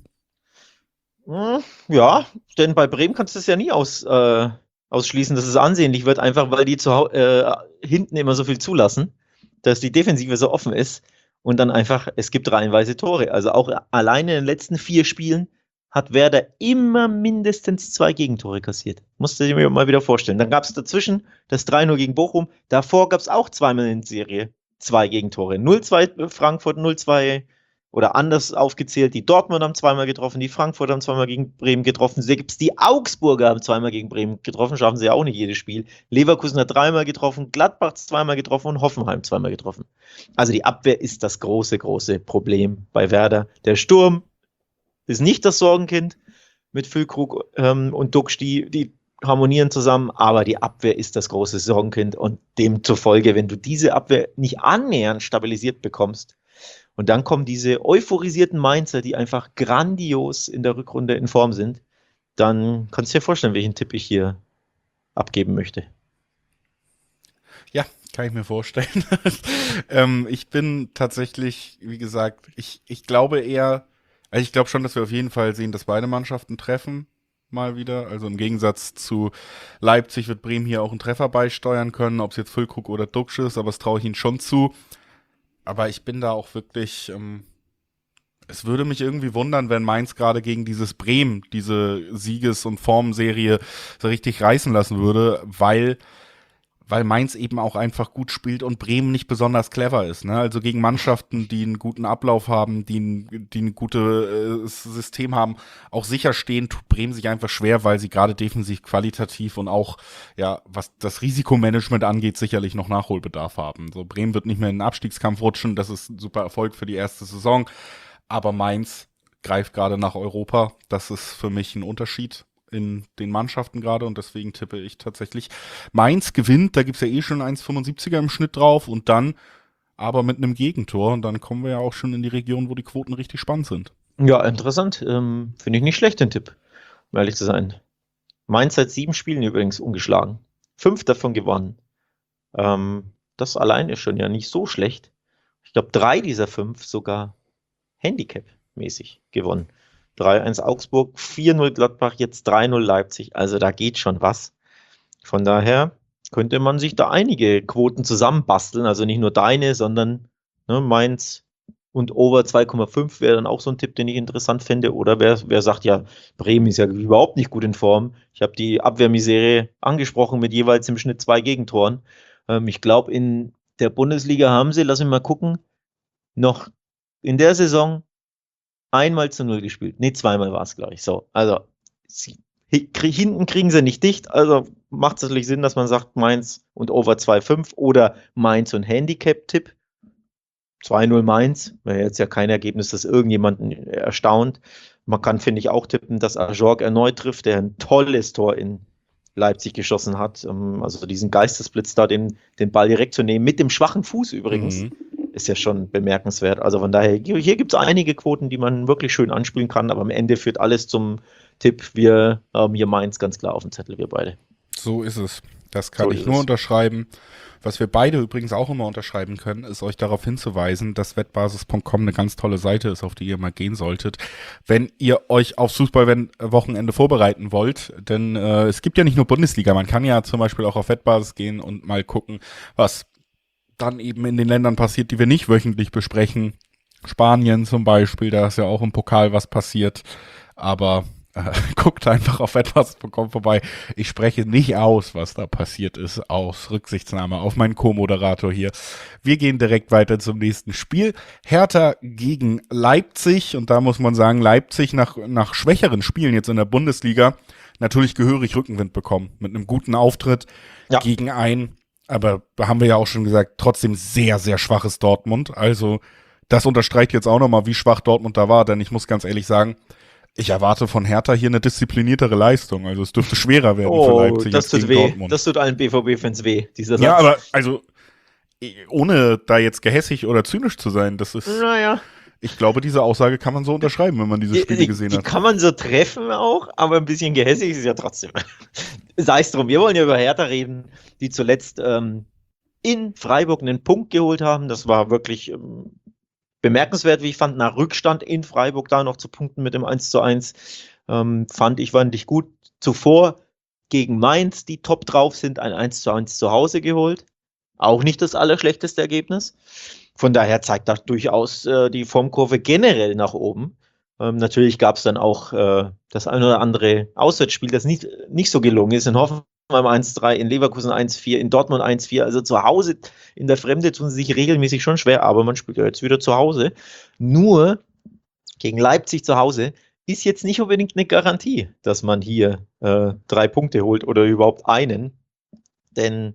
Hm, Ja, denn bei Bremen kannst du es ja nie aus, äh, ausschließen, dass es ansehnlich wird, einfach weil die zu, hau- äh, hinten immer so viel zulassen, dass die Defensive so offen ist und dann einfach, es gibt reihenweise Tore. Also auch alleine in den letzten vier Spielen hat Werder immer mindestens zwei Gegentore kassiert. Musst du dir mal wieder vorstellen. Dann gab es dazwischen das drei null gegen Bochum. Davor gab es auch zweimal in Serie zwei Gegentore. null zwei Frankfurt, null zwei oder anders aufgezählt. Die Dortmund haben zweimal getroffen, die Frankfurt haben zweimal gegen Bremen getroffen. Selbst die Augsburger haben zweimal gegen Bremen getroffen, schaffen sie ja auch nicht jedes Spiel. Leverkusen hat dreimal getroffen, Gladbach zweimal getroffen und Hoffenheim zweimal getroffen. Also die Abwehr ist das große, große Problem bei Werder. Der Sturm ist nicht das Sorgenkind mit Füllkrug ähm, und Duxch, die, die harmonieren zusammen, aber die Abwehr ist das große Sorgenkind und demzufolge, wenn du diese Abwehr nicht annähernd stabilisiert bekommst und dann kommen diese euphorisierten Mainzer, die einfach grandios in der Rückrunde in Form sind, dann kannst du dir vorstellen, welchen Tipp ich hier abgeben möchte. Ja, kann ich mir vorstellen. ähm, ich bin tatsächlich, wie gesagt, ich, ich glaube eher, also ich glaube schon, dass wir auf jeden Fall sehen, dass beide Mannschaften treffen, mal wieder. Also im Gegensatz zu Leipzig wird Bremen hier auch einen Treffer beisteuern können, ob es jetzt Füllkrug oder Duxch ist, aber das traue ich ihnen schon zu. Aber ich bin da auch wirklich, ähm, es würde mich irgendwie wundern, wenn Mainz gerade gegen dieses Bremen, diese Sieges- und Formserie so richtig reißen lassen würde, weil weil Mainz eben auch einfach gut spielt und Bremen nicht besonders clever ist. Ne? Also gegen Mannschaften, die einen guten Ablauf haben, die ein, die ein gutes äh, System haben, auch sicher stehen, tut Bremen sich einfach schwer, weil sie gerade defensiv qualitativ und auch, ja, was das Risikomanagement angeht, sicherlich noch Nachholbedarf haben. So, Bremen wird nicht mehr in den Abstiegskampf rutschen, das ist ein super Erfolg für die erste Saison, aber Mainz greift gerade nach Europa. Das ist für mich ein Unterschied in den Mannschaften gerade und deswegen tippe ich tatsächlich Mainz gewinnt, da gibt's ja eh schon eins Komma fünfundsiebziger im Schnitt drauf und dann aber mit einem Gegentor und dann kommen wir ja auch schon in die Region, wo die Quoten richtig spannend sind. Ja, interessant. Ähm, Finde ich nicht schlecht, den Tipp, um ehrlich zu sein. Mainz seit sieben Spielen übrigens ungeschlagen. Fünf davon gewonnen. Ähm, das allein ist schon ja nicht so schlecht. Ich glaube, drei dieser fünf sogar Handicap-mäßig gewonnen. drei eins Augsburg, vier null Gladbach, jetzt drei null Leipzig. Also da geht schon was. Von daher könnte man sich da einige Quoten zusammenbasteln. Also nicht nur deine, sondern ne, Mainz und Over zwei Komma fünf wäre dann auch so ein Tipp, den ich interessant finde. Oder wer, wer sagt, ja, Bremen ist ja überhaupt nicht gut in Form. Ich habe die Abwehrmisere angesprochen mit jeweils im Schnitt zwei Gegentoren. Ähm, ich glaube, in der Bundesliga haben sie, lass mich mal gucken, noch in der Saison einmal zu null gespielt. Nee, zweimal war es, glaube ich. So, also sie, hinten kriegen sie nicht dicht. Also macht es natürlich Sinn, dass man sagt Mainz und Over zwei Komma fünf oder Mainz und Handicap-Tipp. zwei null Mainz, wäre jetzt ja kein Ergebnis, das irgendjemanden erstaunt. Man kann, finde ich, auch tippen, dass Ajorg erneut trifft, der ein tolles Tor in Leipzig geschossen hat. Also diesen Geistesblitz da, den, den Ball direkt zu nehmen, mit dem schwachen Fuß übrigens, mhm. ist ja schon bemerkenswert. Also von daher, hier gibt es einige Quoten, die man wirklich schön anspielen kann, aber am Ende führt alles zum Tipp. Wir haben hier Mainz ganz klar auf dem Zettel, wir beide. So ist es. Das kann So ich ist nur es. unterschreiben. Was wir beide übrigens auch immer unterschreiben können, ist euch darauf hinzuweisen, dass wettbasis punkt com eine ganz tolle Seite ist, auf die ihr mal gehen solltet, wenn ihr euch aufs Fußballwochenende vorbereiten wollt. Denn äh, es gibt ja nicht nur Bundesliga, man kann ja zum Beispiel auch auf Wettbasis gehen und mal gucken, was dann eben in den Ländern passiert, die wir nicht wöchentlich besprechen. Spanien zum Beispiel, da ist ja auch im Pokal was passiert, aber Äh, guckt einfach auf wettbasis punkt com vorbei. Ich spreche nicht aus, was da passiert ist, aus Rücksichtsnahme auf meinen Co-Moderator hier. Wir gehen direkt weiter zum nächsten Spiel. Hertha gegen Leipzig. Und da muss man sagen, Leipzig nach, nach schwächeren Spielen jetzt in der Bundesliga natürlich gehörig Rückenwind bekommen. Mit einem guten Auftritt ja. gegen ein, aber da haben wir ja auch schon gesagt, trotzdem sehr, sehr schwaches Dortmund. Also das unterstreicht jetzt auch nochmal, wie schwach Dortmund da war. Denn ich muss ganz ehrlich sagen, ich erwarte von Hertha hier eine diszipliniertere Leistung. Also es dürfte schwerer werden oh, für Leipzig das als tut gegen weh. Dortmund. Das tut allen B V B-Fans weh, dieser Satz. Ja, aber also ohne da jetzt gehässig oder zynisch zu sein, das ist, naja. Ich glaube, diese Aussage kann man so unterschreiben, wenn man diese Spiele die, gesehen die hat. Die kann man so treffen auch, aber ein bisschen gehässig ist es ja trotzdem. Sei es drum, wir wollen ja über Hertha reden, die zuletzt ähm, in Freiburg einen Punkt geholt haben. Das war wirklich ähm, bemerkenswert, wie ich fand, nach Rückstand in Freiburg da noch zu punkten mit dem eins zu eins. Ähm, fand ich, fand ich gut. Zuvor gegen Mainz, die top drauf sind, ein eins zu eins zu Hause geholt. Auch nicht das allerschlechteste Ergebnis. Von daher zeigt das durchaus äh, die Formkurve generell nach oben. Ähm, natürlich gab es dann auch äh, das ein oder andere Auswärtsspiel, das nicht, nicht so gelungen ist. In Hoffenheim eins zu drei, in Leverkusen eins zu vier, in Dortmund eins zu vier. Also zu Hause in der Fremde tun sie sich regelmäßig schon schwer, aber man spielt ja jetzt wieder zu Hause. Nur gegen Leipzig zu Hause ist jetzt nicht unbedingt eine Garantie, dass man hier äh, drei Punkte holt oder überhaupt einen. Denn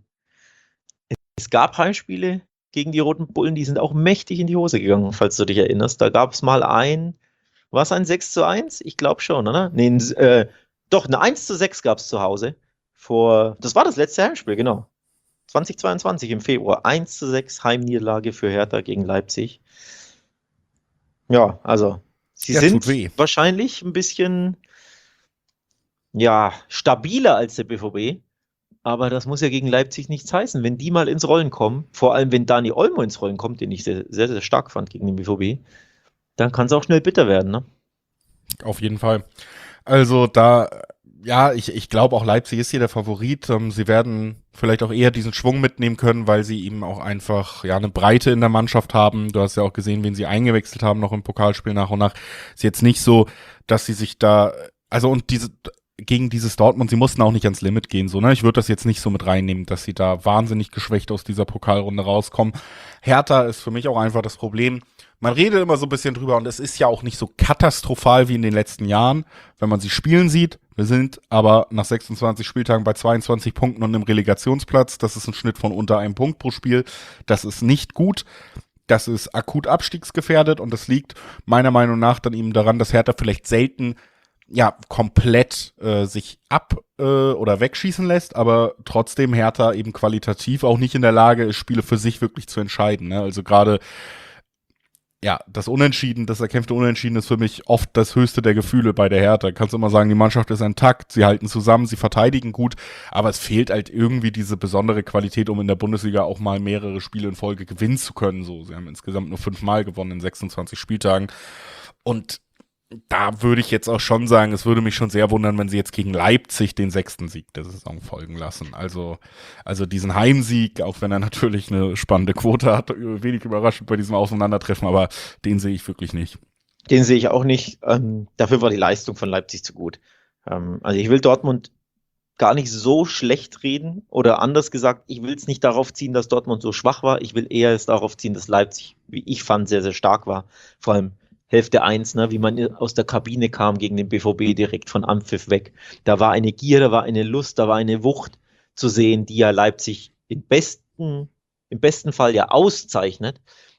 es gab Heimspiele gegen die Roten Bullen, die sind auch mächtig in die Hose gegangen, falls du dich erinnerst. Da gab es mal ein, war es ein sechs zu eins? Ich glaube schon, oder? Nee, ein, äh, doch, eine eins zu sechs gab es zu Hause. Vor, das war das letzte Heimspiel, genau. zwanzig zweiundzwanzig im Februar. eins zu sechs Heimniederlage für Hertha gegen Leipzig. Ja, also sie ja, sind wahrscheinlich ein bisschen ja, stabiler als der B V B. Aber das muss ja gegen Leipzig nichts heißen. Wenn die mal ins Rollen kommen, vor allem wenn Dani Olmo ins Rollen kommt, den ich sehr, sehr, sehr stark fand gegen den B V B, dann kann es auch schnell bitter werden, ne? Auf jeden Fall. Also da, ja, ich, ich glaube auch Leipzig ist hier der Favorit. Ähm, sie werden vielleicht auch eher diesen Schwung mitnehmen können, weil sie eben auch einfach ja eine Breite in der Mannschaft haben. Du hast ja auch gesehen, wen sie eingewechselt haben noch im Pokalspiel nach und nach. Ist jetzt nicht so, dass sie sich da, also und diese gegen dieses Dortmund, sie mussten auch nicht ans Limit gehen, so, ne? Ich würde das jetzt nicht so mit reinnehmen, dass sie da wahnsinnig geschwächt aus dieser Pokalrunde rauskommen. Hertha ist für mich auch einfach das Problem. Man redet immer so ein bisschen drüber und es ist ja auch nicht so katastrophal wie in den letzten Jahren, wenn man sie spielen sieht. Wir sind aber nach sechsundzwanzig Spieltagen bei zweiundzwanzig Punkten und einem Relegationsplatz. Das ist ein Schnitt von unter einem Punkt pro Spiel. Das ist nicht gut. Das ist akut abstiegsgefährdet und das liegt meiner Meinung nach dann eben daran, dass Hertha vielleicht selten ja, komplett äh, sich ab äh, oder wegschießen lässt, aber trotzdem Hertha eben qualitativ auch nicht in der Lage ist, Spiele für sich wirklich zu entscheiden. Ne? Also gerade, ja, das Unentschieden, das erkämpfte Unentschieden ist für mich oft das höchste der Gefühle bei der Hertha. Kannst du immer sagen, die Mannschaft ist intakt, sie halten zusammen, sie verteidigen gut, aber es fehlt halt irgendwie diese besondere Qualität, um in der Bundesliga auch mal mehrere Spiele in Folge gewinnen zu können. So, sie haben insgesamt nur fünfmal gewonnen in sechsundzwanzig Spieltagen und Da würde ich jetzt auch schon sagen, es würde mich schon sehr wundern, wenn sie jetzt gegen Leipzig den sechsten Sieg der Saison folgen lassen. Also, also diesen Heimsieg, auch wenn er natürlich eine spannende Quote hat, wenig überraschend bei diesem Aufeinandertreffen, aber den sehe ich wirklich nicht. Den sehe ich auch nicht. Ähm, dafür war die Leistung von Leipzig zu gut. Ähm, also ich will Dortmund gar nicht so schlecht reden oder anders gesagt, ich will es nicht darauf ziehen, dass Dortmund so schwach war. Ich will eher es darauf ziehen, dass Leipzig, wie ich fand, sehr, sehr stark war. Vor allem Hälfte eins, ne, wie man aus der Kabine kam gegen den B V B direkt von Anpfiff weg. Da war eine Gier, da war eine Lust, da war eine Wucht zu sehen, die ja Leipzig im besten, im besten Fall ja auszeichnet.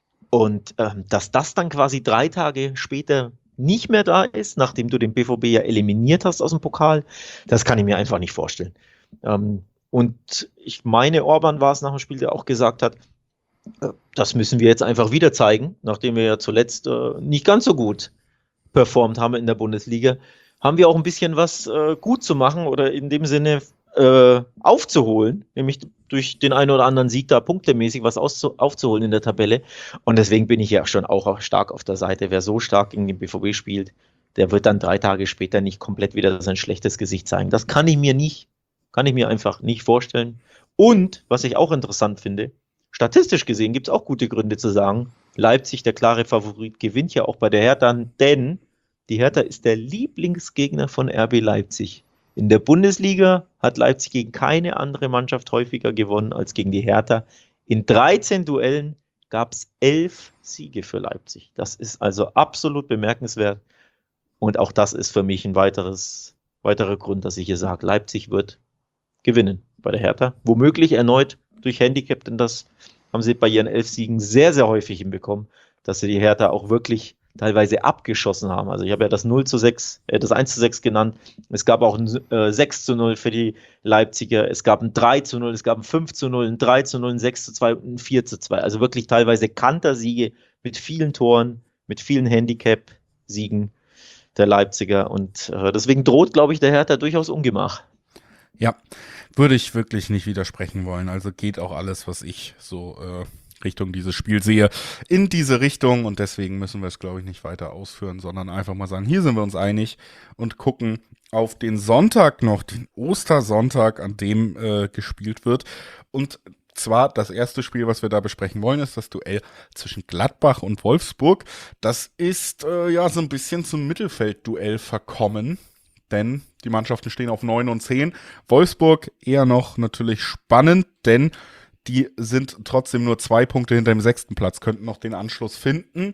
Und ähm, dass das dann quasi drei Tage später nicht mehr da ist, nachdem du den B V B ja eliminiert hast aus dem Pokal, das kann ich mir einfach nicht vorstellen. Ähm, und ich meine, Orban war es nach dem Spiel, der auch gesagt hat, äh, das müssen wir jetzt einfach wieder zeigen, nachdem wir ja zuletzt äh, nicht ganz so gut performt haben in der Bundesliga, haben wir auch ein bisschen was äh, gut zu machen oder in dem Sinne äh, aufzuholen, nämlich durch den einen oder anderen Sieg da punktemäßig was auszu- aufzuholen in der Tabelle. Und deswegen bin ich ja schon auch stark auf der Seite. Wer so stark gegen den B V B spielt, der wird dann drei Tage später nicht komplett wieder sein schlechtes Gesicht zeigen. Das kann ich mir nicht, kann ich mir einfach nicht vorstellen. Und, was ich auch interessant finde, statistisch gesehen gibt es auch gute Gründe zu sagen, Leipzig, der klare Favorit, gewinnt ja auch bei der Hertha, denn die Hertha ist der Lieblingsgegner von R B Leipzig. In der Bundesliga hat Leipzig gegen keine andere Mannschaft häufiger gewonnen als gegen die Hertha. In dreizehn Duellen gab es elf Siege für Leipzig. Das ist also absolut bemerkenswert. Und auch das ist für mich ein weiteres, weiterer Grund, dass ich hier sage, Leipzig wird gewinnen bei der Hertha. Womöglich erneut durch Handicap, denn das haben sie bei ihren elf Siegen sehr, sehr häufig hinbekommen, dass sie die Hertha auch wirklich teilweise abgeschossen haben. Also ich habe ja das null zu sechs, äh, das eins zu sechs genannt. Es gab auch ein äh, sechs zu null für die Leipziger. Es gab ein drei zu null, es gab ein fünf zu null, ein drei zu null, ein sechs zu zwei und ein vier zu zwei. Also wirklich teilweise Kantersiege mit vielen Toren, mit vielen Handicap-Siegen der Leipziger. Und äh, deswegen droht, glaube ich, der Hertha durchaus Ungemach. Ja, würde ich wirklich nicht widersprechen wollen. Also geht auch alles, was ich so äh, Richtung dieses Spiel sehe, in diese Richtung. Und deswegen müssen wir es, glaube ich, nicht weiter ausführen, sondern einfach mal sagen, hier sind wir uns einig und gucken auf den Sonntag noch, den Ostersonntag, an dem äh, gespielt wird. Und zwar das erste Spiel, was wir da besprechen wollen, ist das Duell zwischen Gladbach und Wolfsburg. Das ist äh, ja so ein bisschen zum Mittelfeldduell verkommen. Denn die Mannschaften stehen auf neun und zehn. Wolfsburg eher noch natürlich spannend, denn die sind trotzdem nur zwei Punkte hinter dem sechsten Platz, könnten noch den Anschluss finden.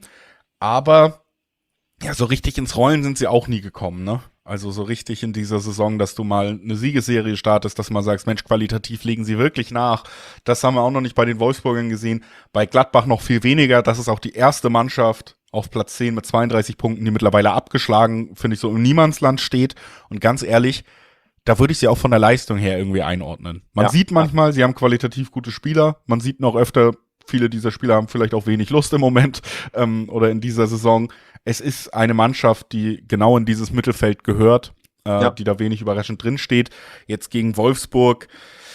Aber ja, so richtig ins Rollen sind sie auch nie gekommen, ne? Also so richtig in dieser Saison, dass du mal eine Siegesserie startest, dass man sagst, Mensch, qualitativ legen sie wirklich nach. Das haben wir auch noch nicht bei den Wolfsburgern gesehen. Bei Gladbach noch viel weniger. Das ist auch die erste Mannschaft auf Platz zehn mit zweiunddreißig Punkten, die mittlerweile abgeschlagen, finde ich, so im Niemandsland steht. Und ganz ehrlich, da würde ich sie auch von der Leistung her irgendwie einordnen. Man Ja. sieht manchmal, sie haben qualitativ gute Spieler. Man sieht noch öfter, viele dieser Spieler haben vielleicht auch wenig Lust im Moment ähm, oder in dieser Saison. Es ist eine Mannschaft, die genau in dieses Mittelfeld gehört, äh, Ja. die da wenig überraschend drin steht. Jetzt gegen Wolfsburg.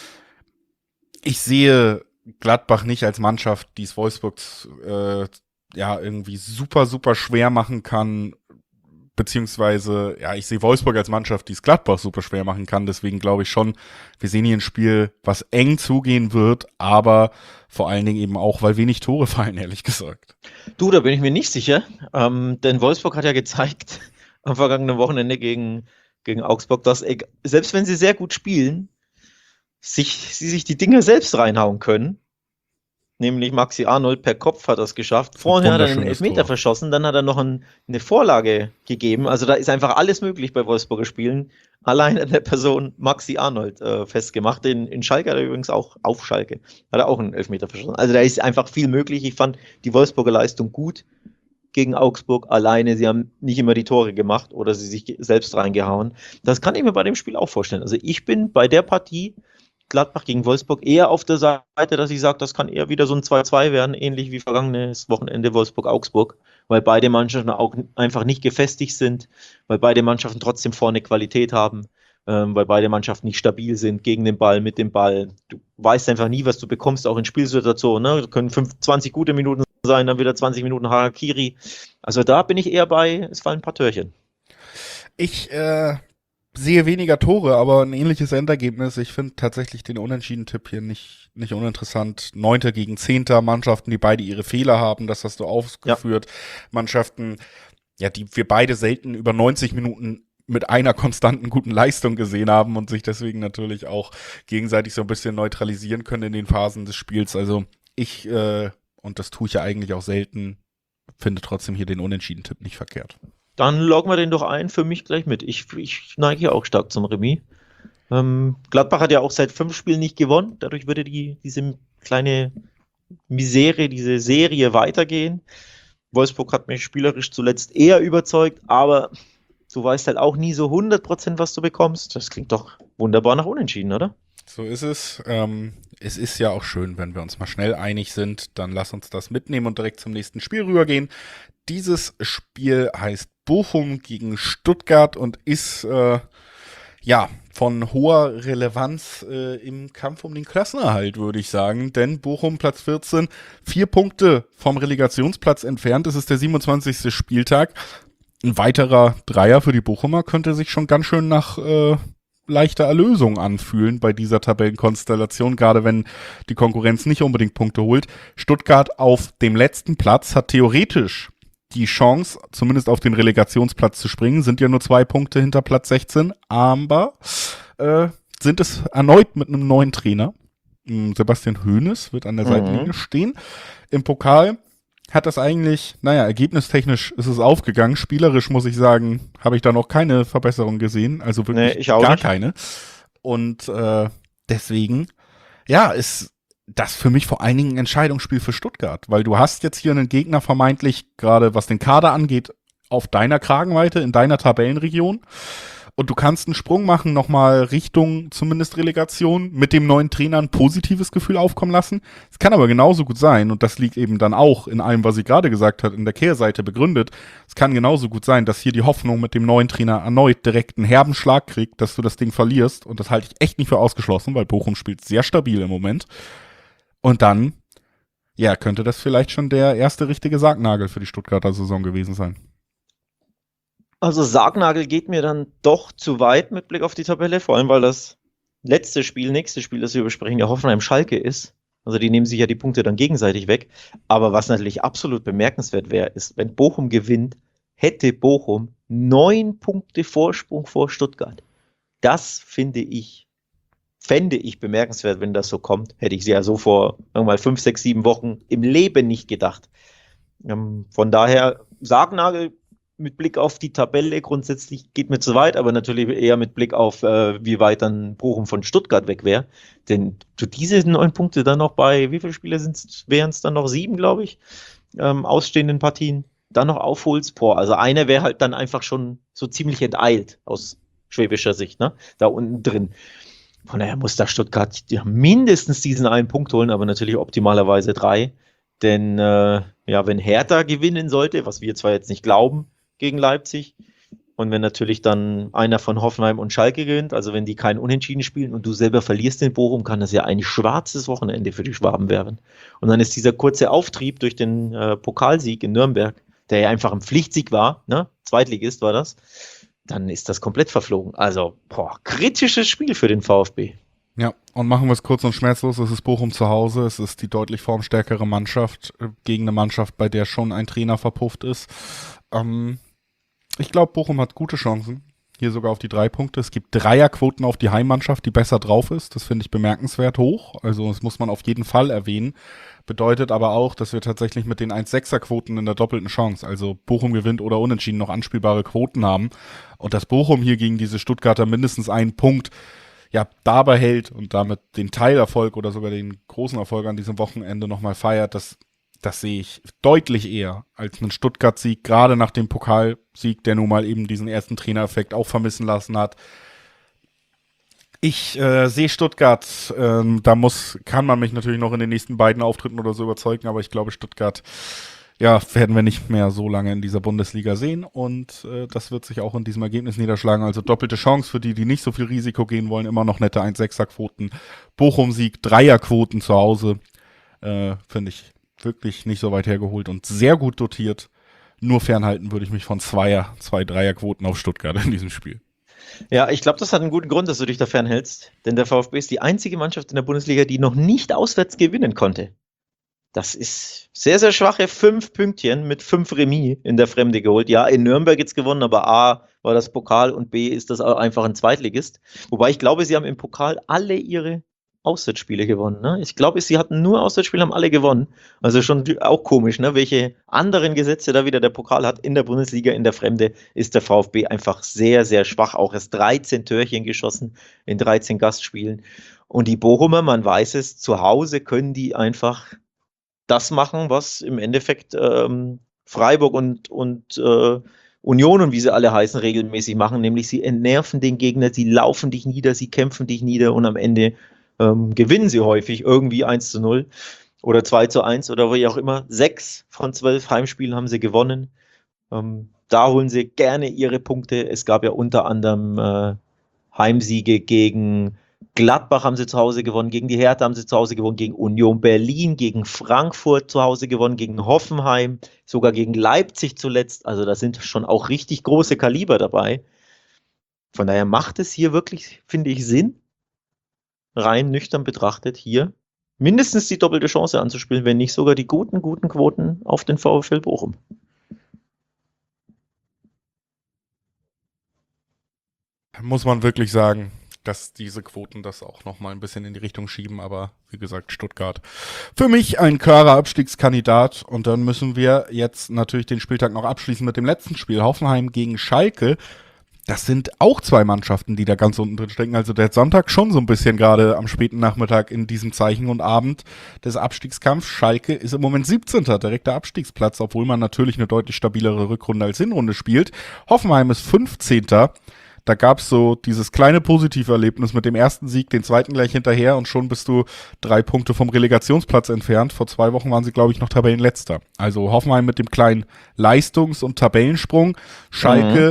Ich sehe Gladbach nicht als Mannschaft, die es Wolfsburg äh, ja irgendwie super, super schwer machen kann. Beziehungsweise, ja, ich sehe Wolfsburg als Mannschaft, die es Gladbach super schwer machen kann. Deswegen glaube ich schon, wir sehen hier ein Spiel, was eng zugehen wird, aber vor allen Dingen eben auch, weil wenig Tore fallen, ehrlich gesagt. Du, da bin ich mir nicht sicher, ähm, denn Wolfsburg hat ja gezeigt am vergangenen Wochenende gegen, gegen Augsburg, dass eg- selbst wenn sie sehr gut spielen, sich, sie sich die Dinge selbst reinhauen können. Nämlich Maxi Arnold per Kopf hat das geschafft. Vorher hat er einen wunderschönes Elfmeter Tor. verschossen, dann hat er noch ein, eine Vorlage gegeben. Also da ist einfach alles möglich bei Wolfsburger Spielen. Allein an der Person Maxi Arnold äh, festgemacht. In, in Schalke hat er übrigens auch, auf Schalke, hat er auch einen Elfmeter verschossen. Also da ist einfach viel möglich. Ich fand die Wolfsburger Leistung gut gegen Augsburg alleine. Sie haben nicht immer die Tore gemacht oder sie sich ge- selbst reingehauen. Das kann ich mir bei dem Spiel auch vorstellen. Also ich bin bei der Partie Gladbach gegen Wolfsburg eher auf der Seite, dass ich sage, das kann eher wieder so ein zwei zwei werden, ähnlich wie vergangenes Wochenende Wolfsburg-Augsburg, weil beide Mannschaften auch einfach nicht gefestigt sind, weil beide Mannschaften trotzdem vorne Qualität haben, ähm, weil beide Mannschaften nicht stabil sind gegen den Ball, mit dem Ball. Du weißt einfach nie, was du bekommst, auch in Spielsituationen. Ne? Das können fünf, zwanzig gute Minuten sein, dann wieder zwanzig Minuten Harakiri. Also da bin ich eher bei, es fallen ein paar Törchen. Ich äh, sehe weniger Tore, aber ein ähnliches Endergebnis. Ich finde tatsächlich den Unentschieden-Tipp hier nicht, nicht uninteressant. Neunter gegen Zehnter, Mannschaften, die beide ihre Fehler haben, das hast du aufgeführt. Ja. Mannschaften, ja, die wir beide selten über neunzig Minuten mit einer konstanten guten Leistung gesehen haben und sich deswegen natürlich auch gegenseitig so ein bisschen neutralisieren können in den Phasen des Spiels. Also ich, äh, und das tue ich ja eigentlich auch selten, finde trotzdem hier den Unentschieden-Tipp nicht verkehrt. Dann loggen wir den doch ein, für mich gleich mit. Ich, ich neige ja auch stark zum Remis. Ähm, Gladbach hat ja auch seit fünf Spielen nicht gewonnen. Dadurch würde die, diese kleine Misere, diese Serie weitergehen. Wolfsburg hat mich spielerisch zuletzt eher überzeugt, aber du weißt halt auch nie so hundert Prozent, was du bekommst. Das klingt doch wunderbar nach Unentschieden, oder? So ist es. Ähm, es ist ja auch schön, wenn wir uns mal schnell einig sind. Dann lass uns das mitnehmen und direkt zum nächsten Spiel rübergehen. Dieses Spiel heißt Bochum gegen Stuttgart und ist äh, ja von hoher Relevanz äh, im Kampf um den Klassenerhalt, würde ich sagen. Denn Bochum Platz vierzehn, vier Punkte vom Relegationsplatz entfernt. Es ist der siebenundzwanzigste Spieltag. Ein weiterer Dreier für die Bochumer könnte sich schon ganz schön nach äh, leichter Erlösung anfühlen bei dieser Tabellenkonstellation, gerade wenn die Konkurrenz nicht unbedingt Punkte holt. Stuttgart auf dem letzten Platz hat theoretisch die Chance, zumindest auf den Relegationsplatz zu springen, sind ja nur zwei Punkte hinter Platz sechzehn, aber äh, sind es erneut mit einem neuen Trainer. Sebastian Hoeneß wird an der mhm. Seitenlinie stehen. Im Pokal hat das eigentlich, naja, ergebnistechnisch ist es aufgegangen. Spielerisch, muss ich sagen, habe ich da noch keine Verbesserung gesehen. Also wirklich nee, ich auch gar nicht. keine. Und äh, deswegen, ja, ist das für mich vor allen Dingen ein Entscheidungsspiel für Stuttgart. Weil du hast jetzt hier einen Gegner vermeintlich, gerade was den Kader angeht, auf deiner Kragenweite, in deiner Tabellenregion. Und du kannst einen Sprung machen, nochmal Richtung zumindest Relegation, mit dem neuen Trainer ein positives Gefühl aufkommen lassen. Es kann aber genauso gut sein, und das liegt eben dann auch in allem, was sie gerade gesagt hat, in der Kehrseite begründet. Es kann genauso gut sein, dass hier die Hoffnung mit dem neuen Trainer erneut direkt einen herben Schlag kriegt, dass du das Ding verlierst. Und das halte ich echt nicht für ausgeschlossen, weil Bochum spielt sehr stabil im Moment. Und dann, ja, könnte das vielleicht schon der erste richtige Sargnagel für die Stuttgarter Saison gewesen sein. Also Sargnagel geht mir dann doch zu weit mit Blick auf die Tabelle, vor allem weil das letzte Spiel, nächste Spiel, das wir besprechen, ja Hoffenheim-Schalke ist. Also die nehmen sich ja die Punkte dann gegenseitig weg. Aber was natürlich absolut bemerkenswert wäre, ist, wenn Bochum gewinnt, hätte Bochum neun Punkte Vorsprung vor Stuttgart. Das finde ich, fände ich bemerkenswert, wenn das so kommt. Hätte ich sie ja so vor irgendwann fünf, sechs, sieben Wochen im Leben nicht gedacht. Ähm, von daher, Sargnagel mit Blick auf die Tabelle grundsätzlich geht mir zu weit, aber natürlich eher mit Blick auf, äh, wie weit dann Bochum von Stuttgart weg wäre. Denn du diese neun Punkte dann noch bei, wie viele Spiele wären es dann noch? Sieben, glaube ich, ähm, ausstehenden Partien, dann noch aufholst. Boah, also einer wäre halt dann einfach schon so ziemlich enteilt aus schwäbischer Sicht, ne? Da unten drin. Von daher muss da Stuttgart ja mindestens diesen einen Punkt holen, aber natürlich optimalerweise drei. Denn äh, ja, wenn Hertha gewinnen sollte, was wir zwar jetzt nicht glauben, gegen Leipzig. Und wenn natürlich dann einer von Hoffenheim und Schalke gewinnt, also wenn die kein Unentschieden spielen und du selber verlierst in Bochum, kann das ja ein schwarzes Wochenende für die Schwaben werden. Und dann ist dieser kurze Auftrieb durch den äh, Pokalsieg in Nürnberg, der ja einfach ein Pflichtsieg war, ne? Zweitligist war das, dann ist das komplett verflogen. Also, boah, kritisches Spiel für den VfB. Ja, und machen wir es kurz und schmerzlos. Es ist Bochum zu Hause. Es ist die deutlich formstärkere Mannschaft gegen eine Mannschaft, bei der schon ein Trainer verpufft ist. Ähm, ich glaube, Bochum hat gute Chancen. Hier sogar auf die drei Punkte. Es gibt Dreierquoten auf die Heimmannschaft, die besser drauf ist. Das finde ich bemerkenswert hoch. Also das muss man auf jeden Fall erwähnen. Bedeutet aber auch, dass wir tatsächlich mit den eins Komma sechser Quoten in der doppelten Chance, also Bochum gewinnt oder unentschieden, noch anspielbare Quoten haben. Und dass Bochum hier gegen diese Stuttgarter mindestens einen Punkt ja dabei hält und damit den Teilerfolg oder sogar den großen Erfolg an diesem Wochenende nochmal feiert, das Das sehe ich deutlich eher als einen Stuttgart-Sieg, gerade nach dem Pokalsieg, der nun mal eben diesen ersten Trainereffekt auch vermissen lassen hat. Ich äh, sehe Stuttgart, ähm, da muss, kann man mich natürlich noch in den nächsten beiden Auftritten oder so überzeugen, aber ich glaube, Stuttgart, ja, werden wir nicht mehr so lange in dieser Bundesliga sehen und äh, das wird sich auch in diesem Ergebnis niederschlagen. Also doppelte Chance für die, die nicht so viel Risiko gehen wollen, immer noch nette eins Komma sechser Quoten. Bochum-Sieg, Dreierquoten zu Hause, äh, finde ich wirklich nicht so weit hergeholt und sehr gut dotiert. Nur fernhalten würde ich mich von Zweier, zwei Dreierquoten auf Stuttgart in diesem Spiel. Ja, ich glaube, das hat einen guten Grund, dass du dich da fernhältst. Denn der VfB ist die einzige Mannschaft in der Bundesliga, die noch nicht auswärts gewinnen konnte. Das ist sehr, sehr schwache fünf Pünktchen mit fünf Remis in der Fremde geholt. Ja, in Nürnberg jetzt gewonnen, aber A war das Pokal und B ist das einfach ein Zweitligist. Wobei ich glaube, sie haben im Pokal alle ihre Auswärtsspiele gewonnen. Ne? Ich glaube, sie hatten nur Auswärtsspiele, haben alle gewonnen. Also schon auch komisch, ne? Welche anderen Gesetze da wieder der Pokal hat. In der Bundesliga, in der Fremde ist der VfB einfach sehr, sehr schwach. Auch erst dreizehn Törchen geschossen in dreizehn Gastspielen. Und die Bochumer, man weiß es, zu Hause können die einfach das machen, was im Endeffekt ähm, Freiburg und, und äh, Union und wie sie alle heißen, regelmäßig machen, nämlich sie entnerven den Gegner, sie laufen dich nieder, sie kämpfen dich nieder und am Ende ähm, gewinnen sie häufig irgendwie eins zu null oder zwei zu eins oder wie auch immer. Sechs von zwölf Heimspielen haben sie gewonnen. Ähm, da holen sie gerne ihre Punkte. Es gab ja unter anderem äh, Heimsiege gegen Gladbach haben sie zu Hause gewonnen, gegen die Hertha haben sie zu Hause gewonnen, gegen Union Berlin, gegen Frankfurt zu Hause gewonnen, gegen Hoffenheim, sogar gegen Leipzig zuletzt. Also da sind schon auch richtig große Kaliber dabei. Von daher macht es hier wirklich, finde ich, Sinn, rein nüchtern betrachtet, hier mindestens die doppelte Chance anzuspielen, wenn nicht sogar die guten, guten Quoten auf den VfL Bochum. Muss man wirklich sagen, dass diese Quoten das auch nochmal ein bisschen in die Richtung schieben, aber wie gesagt, Stuttgart für mich ein klarer Abstiegskandidat und dann müssen wir jetzt natürlich den Spieltag noch abschließen mit dem letzten Spiel, Hoffenheim gegen Schalke. Das sind auch zwei Mannschaften, die da ganz unten drin stecken, also der Sonntag schon so ein bisschen gerade am späten Nachmittag in diesem Zeichen und Abend des Abstiegskampfs. Schalke ist im Moment siebzehnter direkter Abstiegsplatz, obwohl man natürlich eine deutlich stabilere Rückrunde als Hinrunde spielt. Hoffenheim ist fünfzehnter Da gab es so dieses kleine Positiverlebnis mit dem ersten Sieg, den zweiten gleich hinterher und schon bist du drei Punkte vom Relegationsplatz entfernt. Vor zwei Wochen waren sie, glaube ich, noch Tabellenletzter. Also Hoffenheim mit dem kleinen Leistungs- und Tabellensprung. Schalke,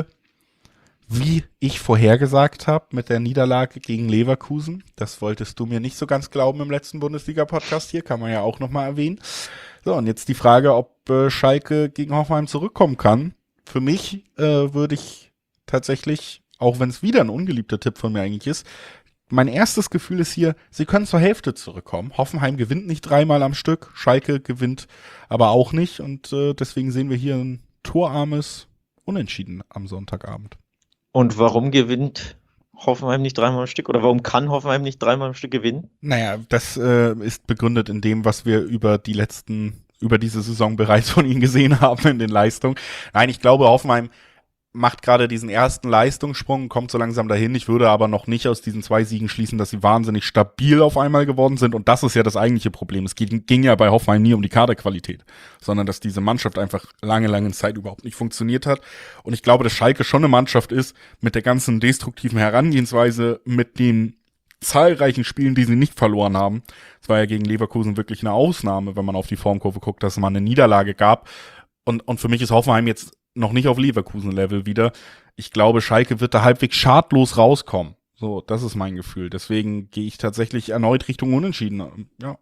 mhm. wie ich vorhergesagt habe, mit der Niederlage gegen Leverkusen. Das wolltest du mir nicht so ganz glauben im letzten Bundesliga-Podcast hier, kann man ja auch nochmal erwähnen. So, und jetzt die Frage, ob äh, Schalke gegen Hoffenheim zurückkommen kann. Für mich äh, würde ich tatsächlich, auch wenn es wieder ein ungeliebter Tipp von mir eigentlich ist, mein erstes Gefühl ist hier, sie können zur Hälfte zurückkommen. Hoffenheim gewinnt nicht dreimal am Stück, Schalke gewinnt aber auch nicht und äh, deswegen sehen wir hier ein torarmes Unentschieden am Sonntagabend. Und warum gewinnt Hoffenheim nicht dreimal am Stück oder warum kann Hoffenheim nicht dreimal am Stück gewinnen? Naja, das äh, ist begründet in dem, was wir über die letzten, über diese Saison bereits von ihnen gesehen haben in den Leistungen. Nein, ich glaube, Hoffenheim macht gerade diesen ersten Leistungssprung, kommt so langsam dahin. Ich würde aber noch nicht aus diesen zwei Siegen schließen, dass sie wahnsinnig stabil auf einmal geworden sind. Und das ist ja das eigentliche Problem. Es ging, ging ja bei Hoffenheim nie um die Kaderqualität, sondern dass diese Mannschaft einfach lange, lange Zeit überhaupt nicht funktioniert hat. Und ich glaube, dass Schalke schon eine Mannschaft ist mit der ganzen destruktiven Herangehensweise, mit den zahlreichen Spielen, die sie nicht verloren haben. Es war ja gegen Leverkusen wirklich eine Ausnahme, wenn man auf die Formkurve guckt, dass es mal eine Niederlage gab. Und, und für mich ist Hoffenheim jetzt noch nicht auf Leverkusen-Level wieder. Ich glaube, Schalke wird da halbwegs schadlos rauskommen. So, das ist mein Gefühl. Deswegen gehe ich tatsächlich erneut Richtung Unentschieden. Ja.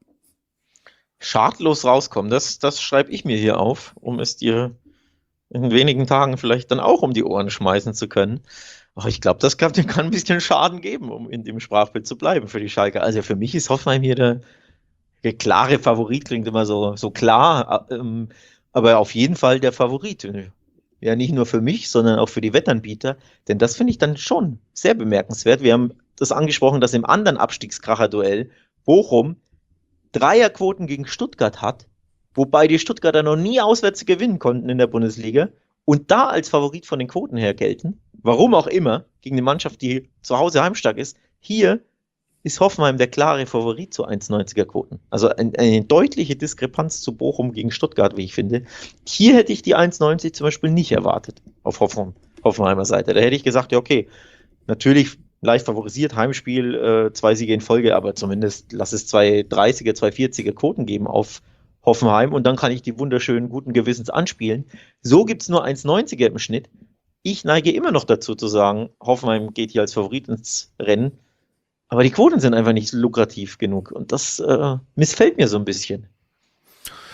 Schadlos rauskommen, das, das schreibe ich mir hier auf, um es dir in wenigen Tagen vielleicht dann auch um die Ohren schmeißen zu können. Aber ich glaube, das kann, kann ein bisschen Schaden geben, um in dem Sprachbild zu bleiben für die Schalke. Also für mich ist Hoffenheim hier der, der klare Favorit, klingt immer so, so klar, ähm, aber auf jeden Fall der Favorit. Ja, nicht nur für mich, sondern auch für die Wettanbieter. Denn das finde ich dann schon sehr bemerkenswert. Wir haben das angesprochen, dass im anderen Abstiegskracher-Duell Bochum Dreierquoten gegen Stuttgart hat, wobei die Stuttgarter noch nie auswärts gewinnen konnten in der Bundesliga und da als Favorit von den Quoten her gelten. Warum auch immer, gegen eine Mannschaft, die zu Hause heimstark ist. Hier ist Hoffenheim der klare Favorit zu eins Komma neunziger Quoten. Also ein, eine deutliche Diskrepanz zu Bochum gegen Stuttgart, wie ich finde. Hier hätte ich die eins Komma neunzig zum Beispiel nicht erwartet, auf Hoffen, Hoffenheimer Seite. Da hätte ich gesagt, ja okay, natürlich leicht favorisiert, Heimspiel, äh, zwei Siege in Folge, aber zumindest lass es zwei dreißiger, zwei vierziger Quoten geben auf Hoffenheim und dann kann ich die wunderschönen guten Gewissens anspielen. So gibt es nur eins Komma neunziger im Schnitt. Ich neige immer noch dazu zu sagen, Hoffenheim geht hier als Favorit ins Rennen. Aber die Quoten sind einfach nicht lukrativ genug und das äh, missfällt mir so ein bisschen.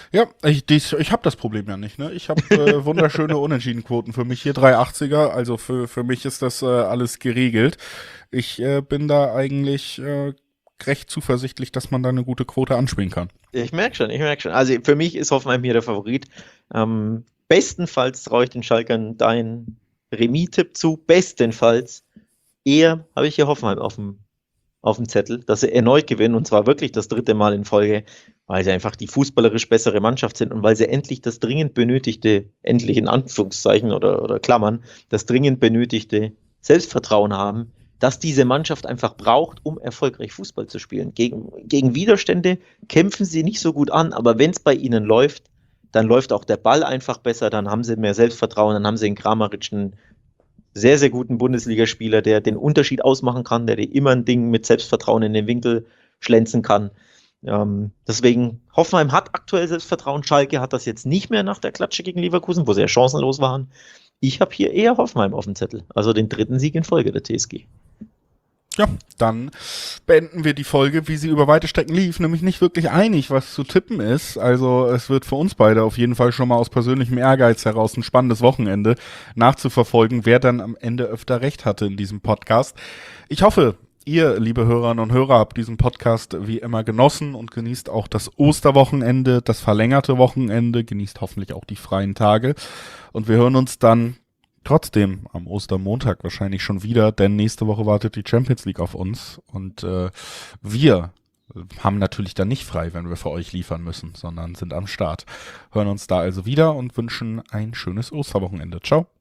Ja, ich, dies- ich habe das Problem ja nicht, ne? Ich habe äh, wunderschöne Unentschiedenquoten für mich hier, drei achtziger, also für, für mich ist das äh, alles geregelt. Ich äh, bin da eigentlich äh, recht zuversichtlich, dass man da eine gute Quote anspielen kann. Ich merke schon, ich merke schon. Also für mich ist Hoffenheim hier der Favorit. Ähm, bestenfalls traue ich den Schalkern deinen Remis-Tipp zu. Bestenfalls eher habe ich hier Hoffenheim auf dem, auf dem Zettel, dass sie erneut gewinnen und zwar wirklich das dritte Mal in Folge, weil sie einfach die fußballerisch bessere Mannschaft sind und weil sie endlich das dringend benötigte, endlich in Anführungszeichen oder, oder Klammern, das dringend benötigte Selbstvertrauen haben, dass diese Mannschaft einfach braucht, um erfolgreich Fußball zu spielen. Gegen, gegen Widerstände kämpfen sie nicht so gut an, aber wenn es bei ihnen läuft, dann läuft auch der Ball einfach besser, dann haben sie mehr Selbstvertrauen, dann haben sie in Kramaric einen sehr, sehr guten Bundesligaspieler, der den Unterschied ausmachen kann, der dir immer ein Ding mit Selbstvertrauen in den Winkel schlänzen kann. Ähm, deswegen, Hoffenheim hat aktuell Selbstvertrauen. Schalke hat das jetzt nicht mehr nach der Klatsche gegen Leverkusen, wo sie ja chancenlos waren. Ich habe hier eher Hoffenheim auf dem Zettel. Also den dritten Sieg in Folge der T S G. Ja, dann beenden wir die Folge, wie sie über weite Strecken lief, nämlich nicht wirklich einig, was zu tippen ist. Also es wird für uns beide auf jeden Fall schon mal aus persönlichem Ehrgeiz heraus ein spannendes Wochenende nachzuverfolgen, wer dann am Ende öfter recht hatte in diesem Podcast. Ich hoffe, ihr, liebe Hörerinnen und Hörer, habt diesen Podcast wie immer genossen und genießt auch das Osterwochenende, das verlängerte Wochenende, genießt hoffentlich auch die freien Tage. Und wir hören uns dann trotzdem am Ostermontag wahrscheinlich schon wieder, denn nächste Woche wartet die Champions League auf uns und äh, wir haben natürlich dann nicht frei, wenn wir für euch liefern müssen, sondern sind am Start. Hören uns da also wieder und wünschen ein schönes Osterwochenende. Ciao.